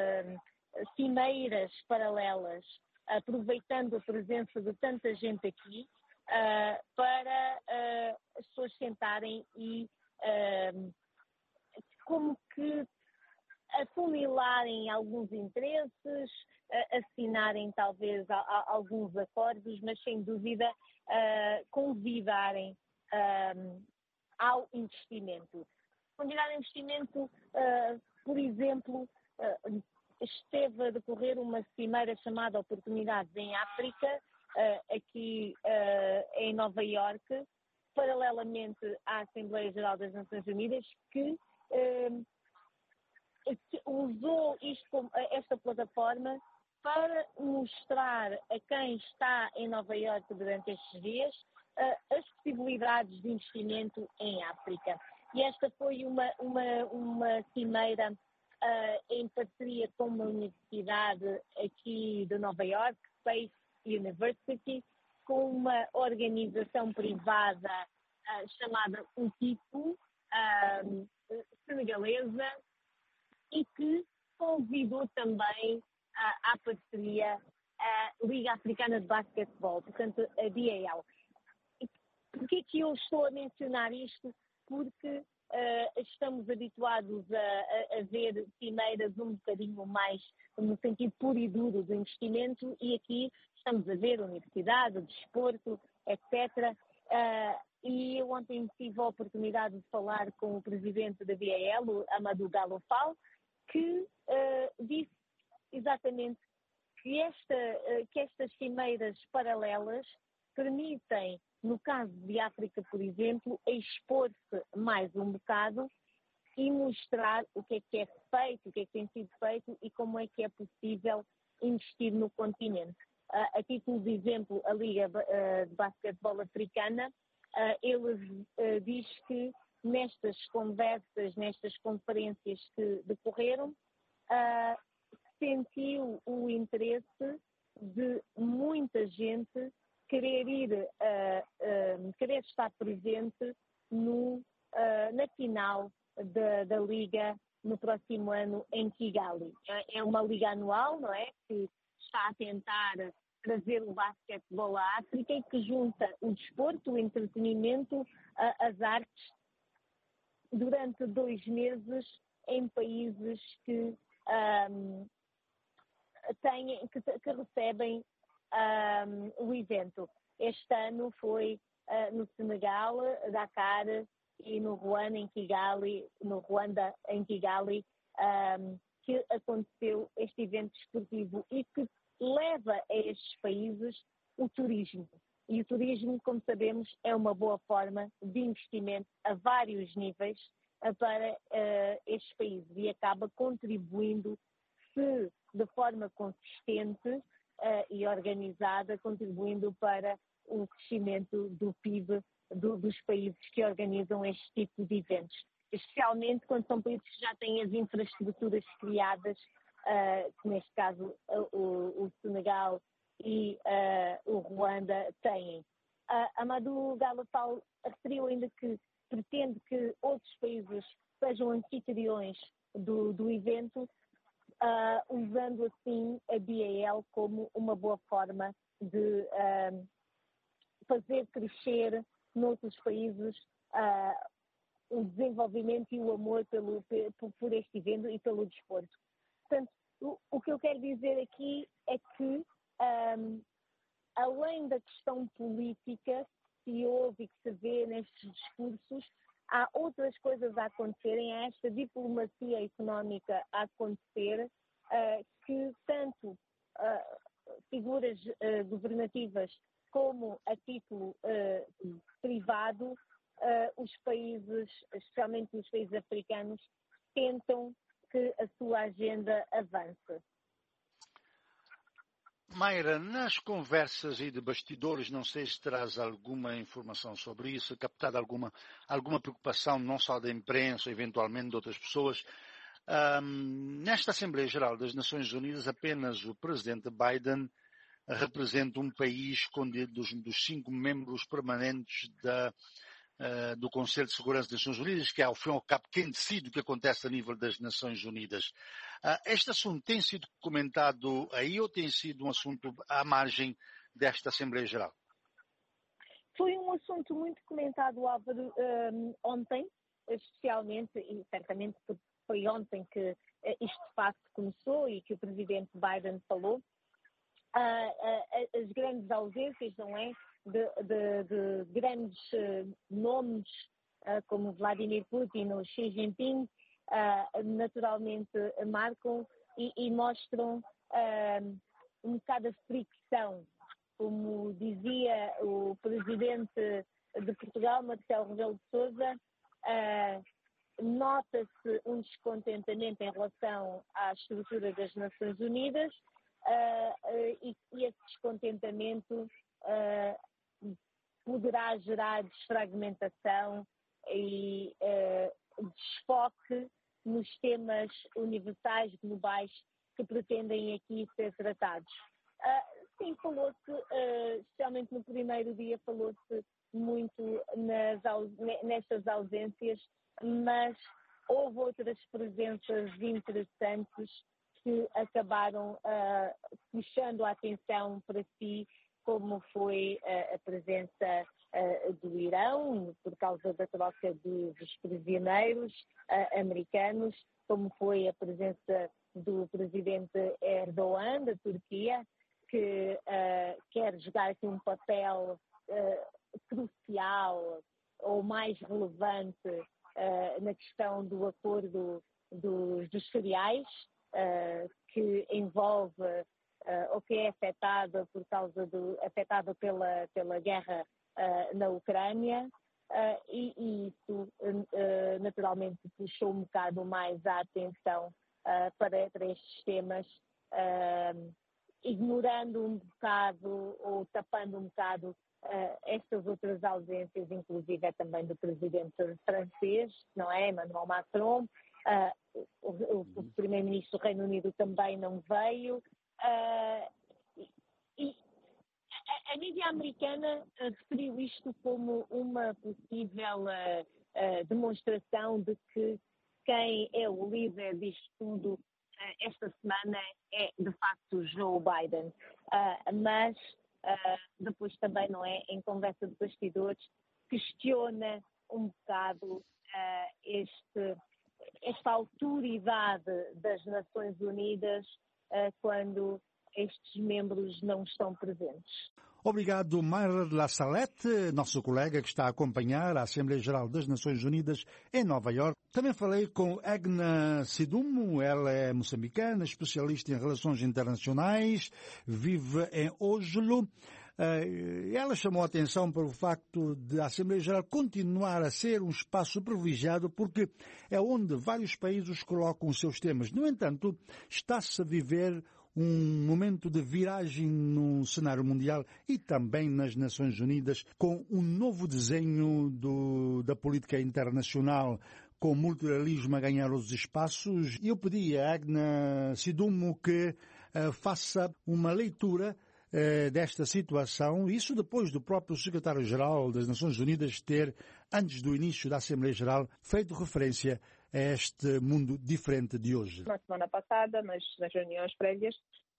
uh, cimeiras paralelas, aproveitando a presença de tanta gente aqui uh, para uh, as pessoas sentarem e uh, como que afunilarem alguns interesses, assinarem talvez a, a, alguns acordos, mas sem dúvida uh, convidarem uh, ao investimento. Convidar ao investimento, uh, por exemplo, uh, esteve a decorrer uma cimeira chamada Oportunidades em África, uh, aqui uh, em Nova Iorque, paralelamente à Assembleia Geral das Nações Unidas, que Uh, usou isto, esta plataforma para mostrar a quem está em Nova Iorque durante estes dias uh, as possibilidades de investimento em África. E esta foi uma, uma, uma cimeira uh, em parceria com uma universidade aqui de Nova Iorque, Space University, com uma organização privada uh, chamada U T I P U, uh, senegalesa, e que convidou também à, à parceria a Liga Africana de Basquetebol, portanto a B A L. Por que é que eu estou a mencionar isto? Porque uh, estamos habituados a, a, a ver cimeiras um bocadinho mais no sentido puro e duro do investimento, e aqui estamos a ver universidade, desporto, etcétera. Uh, E eu ontem tive a oportunidade de falar com o presidente da B A L, o Amadou Gallo Fall, que uh, disse exatamente que, esta, uh, que estas cimeiras paralelas permitem, no caso de África, por exemplo, expor-se mais um bocado e mostrar o que é que é feito, o que é que tem sido feito e como é que é possível investir no continente. Uh, a título de exemplo, a Liga uh, de Basquetebol Africana, Uh, ele uh, diz que nestas conversas, nestas conferências que decorreram, uh, sentiu o interesse de muita gente querer ir, uh, uh, querer estar presente no, uh, na final da, da Liga no próximo ano em Kigali. É uma liga anual, não é? Que está a tentar trazer o basquetebol à África e que junta o desporto, o entretenimento, as artes, durante dois meses em países que, um, têm, que, que recebem um, o evento. Este ano foi uh, no Senegal, Dakar, e no Ruanda, em Kigali, no Ruanda, em Kigali, um, que aconteceu este evento desportivo e que leva a estes países o turismo. E o turismo, como sabemos, é uma boa forma de investimento a vários níveis para uh, estes países e acaba contribuindo, se de forma consistente uh, e organizada, contribuindo para o crescimento do P I B do, dos países que organizam este tipo de eventos. Especialmente quando são países que já têm as infraestruturas criadas, Uh, que neste caso uh, o, o Senegal e uh, o Ruanda têm. Uh, Amadou Galopal referiu ainda que pretende que outros países sejam anfitriões do, do evento, uh, usando assim a B A L como uma boa forma de uh, fazer crescer noutros países uh, o desenvolvimento e o amor pelo, por, por este evento e pelo desporto. Portanto, o, o que eu quero dizer aqui é que, um, além da questão política que se ouve e que se vê nestes discursos, há outras coisas a acontecerem, há esta diplomacia económica a acontecer, uh, que tanto uh, figuras uh, governativas como a título uh, privado, uh, os países, especialmente os países africanos, tentam que a sua agenda avance. Mayra, nas conversas e de bastidores, não sei se traz alguma informação sobre isso, captado alguma, alguma preocupação, não só da imprensa, eventualmente de outras pessoas. Um, nesta Assembleia Geral das Nações Unidas, apenas o presidente Biden representa um país com dos, dos cinco membros permanentes da, uh, do Conselho de Segurança das Nações Unidas, que é, ao fim e ao cabo, quem decide o que acontece a nível das Nações Unidas. Uh, este assunto tem sido comentado aí ou tem sido um assunto à margem desta Assembleia Geral? Foi um assunto muito comentado, Álvaro, um, ontem, especialmente, e certamente foi ontem que uh, isto de facto começou e que o presidente Biden falou. Uh, uh, as grandes ausências, não é? De, de, de grandes uh, nomes uh, como Vladimir Putin ou Xi Jinping uh, naturalmente marcam e, e mostram uh, um bocado de fricção. Como dizia o presidente de Portugal, Marcelo Rebelo de Sousa, uh, nota-se um descontentamento em relação à estrutura das Nações Unidas. Uh, uh, e, e esse descontentamento uh, poderá gerar desfragmentação e uh, desfoque nos temas universais, globais, que pretendem aqui ser tratados. Uh, sim, falou-se, uh, especialmente no primeiro dia, falou-se muito nas, nestas ausências, mas houve outras presenças interessantes que acabaram uh, puxando a atenção para si, como foi uh, a presença uh, do Irão, por causa da troca dos prisioneiros uh, americanos, como foi a presença do presidente Erdogan, da Turquia, que uh, quer jogar aqui um papel uh, crucial ou mais relevante uh, na questão do acordo dos, dos cereais, Uh, que envolve uh, ou que é afetada por causa do afetada pela pela guerra uh, na Ucrânia uh, e, e isso uh, naturalmente puxou um bocado mais a atenção uh, para, para estes temas, uh, ignorando um bocado ou tapando um bocado uh, estas outras ausências, inclusive é também do presidente francês, não é, Emmanuel Macron. Uh, o, o, o primeiro-ministro do Reino Unido também não veio. Uh, e a, a mídia americana uh, referiu isto como uma possível uh, uh, demonstração de que quem é o líder disto tudo uh, esta semana é, de facto, Joe Biden. Uh, mas uh, depois também, não é, em conversa de bastidores, questiona um bocado uh, este... esta autoridade das Nações Unidas uh, quando estes membros não estão presentes. Obrigado, Mayra de la Salette, nosso colega que está a acompanhar a Assembleia Geral das Nações Unidas em Nova Iorque. Também falei com Egna Sidumo, ela é moçambicana, especialista em relações internacionais, vive em Oslo. Uh, ela chamou a atenção para o facto de a Assembleia Geral continuar a ser um espaço privilegiado porque é onde vários países colocam os seus temas. No entanto, está-se a viver um momento de viragem no cenário mundial e também nas Nações Unidas, com um novo desenho do, da política internacional, com o multilateralismo a ganhar os espaços. Eu pedi a Egna Sidumo que uh, faça uma leitura eh, desta situação, isso depois do próprio secretário-geral das Nações Unidas ter, antes do início da Assembleia Geral, feito referência a este mundo diferente de hoje. Na semana passada, nas, nas reuniões prévias,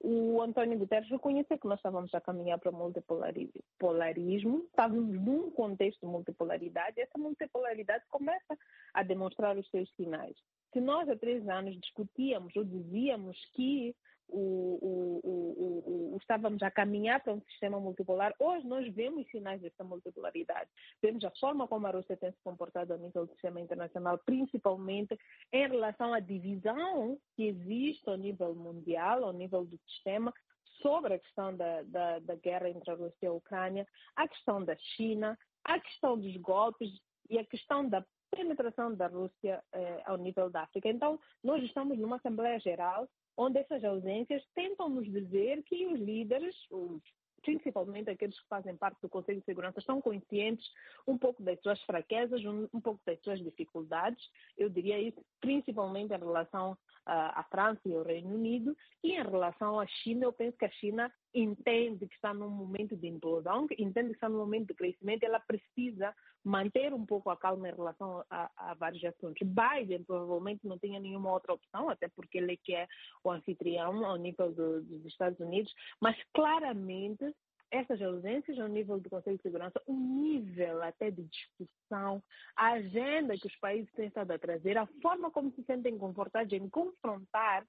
o António Guterres reconheceu que nós estávamos a caminhar para o multipolarismo, estávamos num contexto de multipolaridade, e essa multipolaridade começa a demonstrar os seus sinais. Se nós há três anos discutíamos ou dizíamos que o, o, o, o, estávamos a caminhar para um sistema multipolar, hoje nós vemos sinais dessa multipolaridade. Vemos a forma como a Rússia tem se comportado a nível do sistema internacional, principalmente em relação à divisão que existe ao nível mundial, ao nível do sistema, sobre a questão da, da, da guerra entre a Rússia e a Ucrânia, a questão da China, a questão dos golpes e a questão da penetração da Rússia eh, ao nível da África. Então, nós estamos numa Assembleia Geral onde essas ausências tentam nos dizer que os líderes, os, principalmente aqueles que fazem parte do Conselho de Segurança, estão conscientes um pouco das suas fraquezas, um, um pouco das suas dificuldades. Eu diria isso principalmente em relação à, à França e ao Reino Unido, e em relação à China, eu penso que a China entende que está num momento de implosão, entende que está num momento de crescimento, ela precisa manter um pouco a calma em relação a, a vários assuntos. Biden provavelmente não tinha nenhuma outra opção, até porque ele que é o anfitrião ao nível do, dos Estados Unidos, mas claramente essas ausências ao nível do Conselho de Segurança, o nível até de discussão, a agenda que os países têm estado a trazer, a forma como se sentem confortáveis em confrontar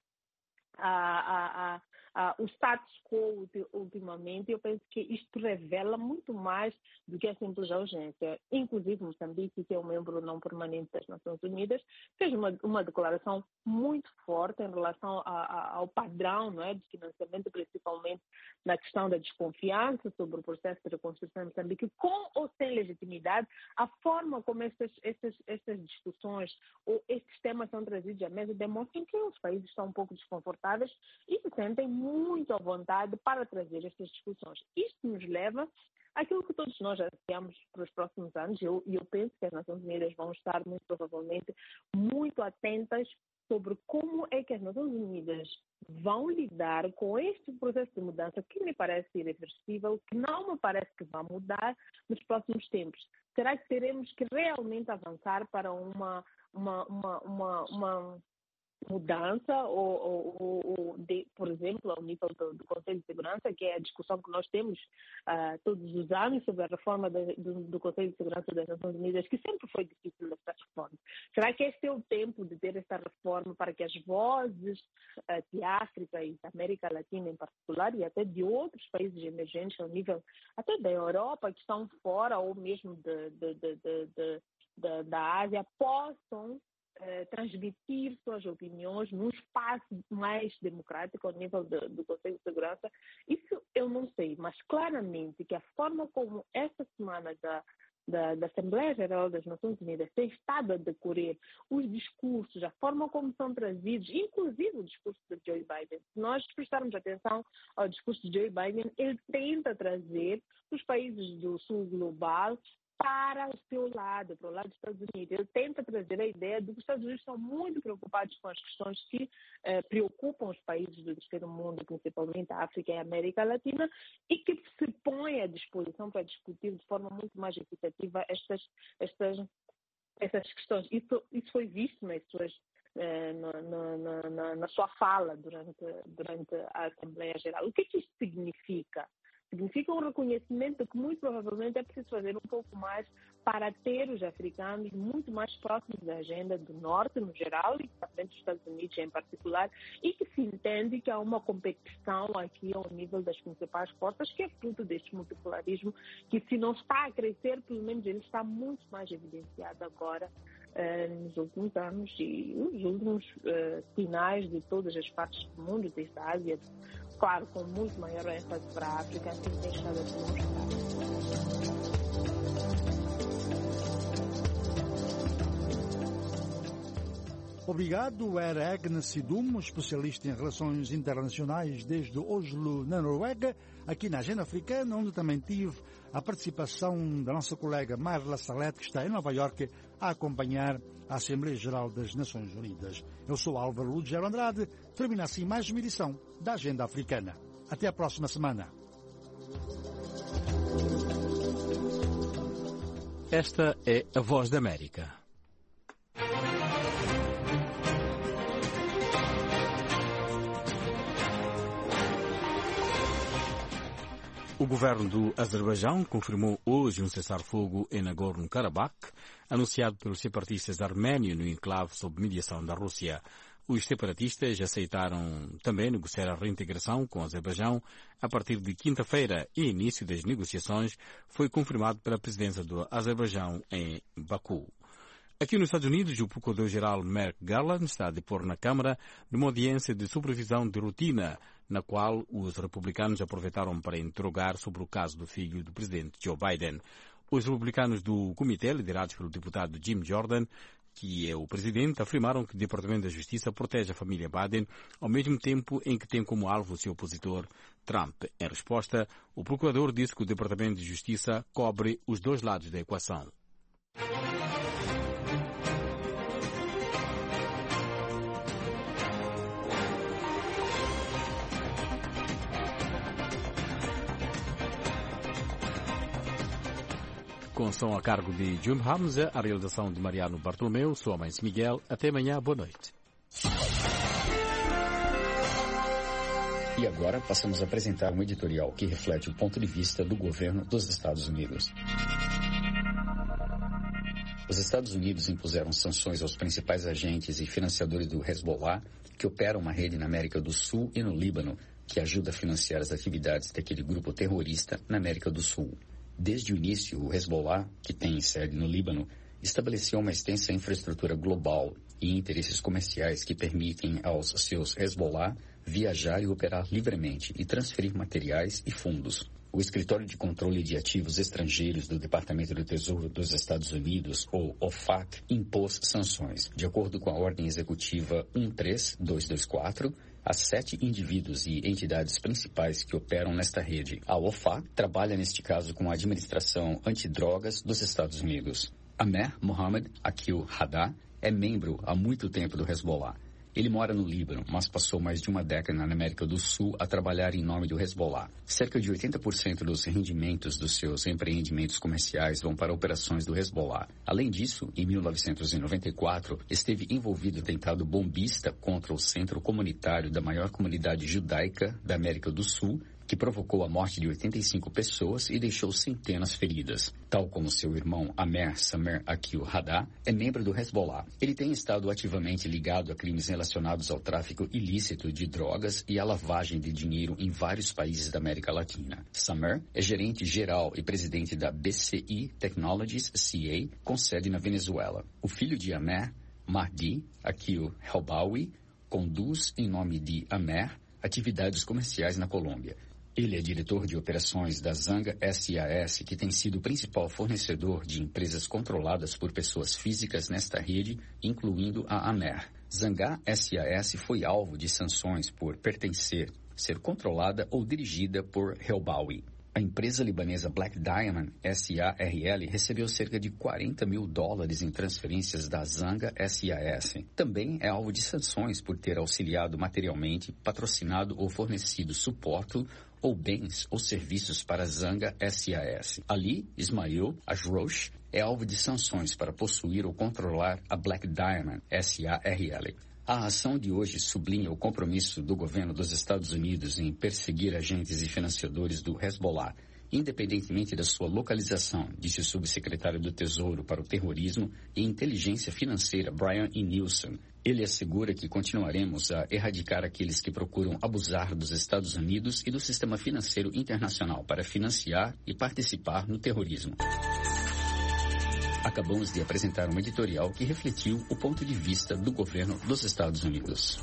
A, a, a, a, o status quo ultimamente, eu penso que isto revela muito mais do que a simples ausência. Inclusive, Moçambique, que é um membro não permanente das Nações Unidas, fez uma, uma declaração muito forte em relação a, a, ao padrão, não é, de financiamento, principalmente na questão da desconfiança sobre o processo de reconstrução de Moçambique, com ou sem legitimidade, a forma como estas, estas, estas discussões ou estes temas são trazidos à mesa demonstram que os países estão um pouco desconfortáveis e se sentem muito à vontade para trazer estas discussões. Isto nos leva àquilo que todos nós ansiamos para os próximos anos, e eu, eu penso que as Nações Unidas vão estar muito provavelmente muito atentas sobre como é que as Nações Unidas vão lidar com este processo de mudança que me parece irreversível, que não me parece que vai mudar nos próximos tempos. Será que teremos que realmente avançar para uma, uma, uma, uma, uma mudança, ou, ou, ou de, por exemplo, ao nível do, do Conselho de Segurança, que é a discussão que nós temos uh, todos os anos sobre a reforma da, do, do Conselho de Segurança das Nações Unidas, que sempre foi difícil essa reforma. Será que este é o tempo de ter esta reforma para que as vozes uh, de África e da América Latina em particular, e até de outros países emergentes ao nível até da Europa, que estão fora, ou mesmo de, de, de, de, de, de, da Ásia, possam Eh, transmitir suas opiniões num espaço mais democrático ao nível do, do Conselho de Segurança? Isso eu não sei, mas claramente que a forma como esta semana da, da, da Assembleia Geral das Nações Unidas tem estado a decorrer, os discursos, a forma como são trazidos, inclusive o discurso de Joe Biden. Se nós prestarmos atenção ao discurso de Joe Biden, ele tenta trazer os países do sul global para o seu lado, para o lado dos Estados Unidos. Ele tenta trazer a ideia de que os Estados Unidos estão muito preocupados com as questões que eh, preocupam os países do terceiro mundo, principalmente a África e a América Latina, e que se põe à disposição para discutir de forma muito mais equitativa estas, estas, estas questões. Isso, isso foi visto nas suas, eh, na, na, na, na sua fala durante, durante a Assembleia Geral. O que, que isto significa? Significa um reconhecimento que muito provavelmente é preciso fazer um pouco mais para ter os africanos muito mais próximos da agenda do Norte no geral e também dos Estados Unidos em particular, e que se entende que há uma competição aqui ao nível das principais forças, que é fruto deste multipolarismo, que se não está a crescer, pelo menos ele está muito mais evidenciado agora eh, nos últimos anos, e os últimos eh, sinais de todas as partes do mundo, desde a Ásia, claro, com muito maior ênfase para a África, assim tem estado a demonstrar. Obrigado, era Agnes Sidum, especialista em relações internacionais desde Oslo, na Noruega, aqui na Agenda Africana, onde também tive a participação da nossa colega Marla Salete, que está em Nova Iorque, a acompanhar a Assembleia Geral das Nações Unidas. Eu sou Álvaro Lugero Andrade, termina assim mais uma edição da Agenda Africana. Até a próxima semana. Esta é a Voz da América. O governo do Azerbaijão confirmou hoje um cessar-fogo em Nagorno-Karabakh, anunciado pelos separatistas arménios no enclave sob mediação da Rússia. Os separatistas aceitaram também negociar a reintegração com o Azerbaijão a partir de quinta-feira e o início das negociações foi confirmado pela presidência do Azerbaijão em Baku. Aqui nos Estados Unidos, o procurador-geral Merrick Garland está a depor na Câmara numa audiência de supervisão de rotina, na qual os republicanos aproveitaram para interrogar sobre o caso do filho do presidente Joe Biden. Os republicanos do comitê, liderados pelo deputado Jim Jordan, que é o presidente, afirmaram que o Departamento da Justiça protege a família Biden ao mesmo tempo em que tem como alvo o seu opositor Trump. Em resposta, o procurador disse que o Departamento de Justiça cobre os dois lados da equação. Com som a cargo de June Hamza, a realização de Mariano Bartolomeu, sou a Mãe Miguel. Até amanhã, boa noite. E agora passamos a apresentar um editorial que reflete o ponto de vista do governo dos Estados Unidos. Os Estados Unidos impuseram sanções aos principais agentes e financiadores do Hezbollah, que operam uma rede na América do Sul e no Líbano, que ajuda a financiar as atividades daquele grupo terrorista na América do Sul. Desde o início, o Hezbollah, que tem sede no Líbano, estabeleceu uma extensa infraestrutura global e interesses comerciais que permitem aos seus Hezbollah viajar e operar livremente e transferir materiais e fundos. O Escritório de Controle de Ativos Estrangeiros do Departamento do Tesouro dos Estados Unidos, ou O F A C, impôs sanções. De acordo com a Ordem Executiva um três dois dois quatro, há sete indivíduos e entidades principais que operam nesta rede. A O F A C trabalha neste caso com a Administração Antidrogas dos Estados Unidos. Amer Mohamed Akil Haddad é membro há muito tempo do Hezbollah. Ele mora no Líbano, mas passou mais de uma década na América do Sul a trabalhar em nome do Hezbollah. Cerca de oitenta por cento dos rendimentos dos seus empreendimentos comerciais vão para operações do Hezbollah. Além disso, em mil novecentos e noventa e quatro, esteve envolvido em atentado bombista contra o centro comunitário da maior comunidade judaica da América do Sul, que provocou a morte de oitenta e cinco pessoas e deixou centenas feridas. Tal como seu irmão Amer Samer Akil Haddad, é membro do Hezbollah. Ele tem estado ativamente ligado a crimes relacionados ao tráfico ilícito de drogas e à lavagem de dinheiro em vários países da América Latina. Samer é gerente geral e presidente da B C I Technologies C A, com sede na Venezuela. O filho de Amer, Mahdi Akil Helbawi, conduz, em nome de Amer, atividades comerciais na Colômbia. Ele é diretor de operações da Zanga S A S, que tem sido o principal fornecedor de empresas controladas por pessoas físicas nesta rede, incluindo a Amer. Zanga S A S foi alvo de sanções por pertencer, ser controlada ou dirigida por Helbawi. A empresa libanesa Black Diamond S A R L recebeu cerca de quarenta mil dólares em transferências da Zanga S A S. Também é alvo de sanções por ter auxiliado materialmente, patrocinado ou fornecido suporte ou bens ou serviços para a Zanga S A S. Ali Ismail Ajrosh é alvo de sanções para possuir ou controlar a Black Diamond S A R L. A ação de hoje sublinha o compromisso do governo dos Estados Unidos em perseguir agentes e financiadores do Hezbollah, independentemente da sua localização, disse o subsecretário do Tesouro para o Terrorismo e Inteligência Financeira Brian E. Nielsen. Ele assegura que continuaremos a erradicar aqueles que procuram abusar dos Estados Unidos e do sistema financeiro internacional para financiar e participar no terrorismo. Acabamos de apresentar um editorial que refletiu o ponto de vista do governo dos Estados Unidos.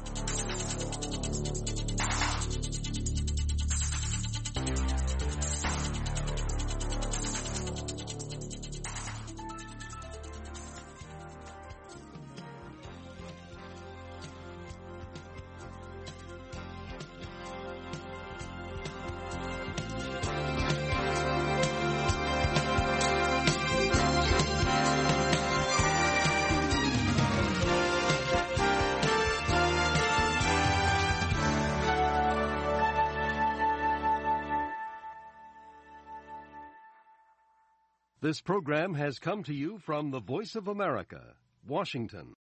This program has come to you from the Voice of America, Washington.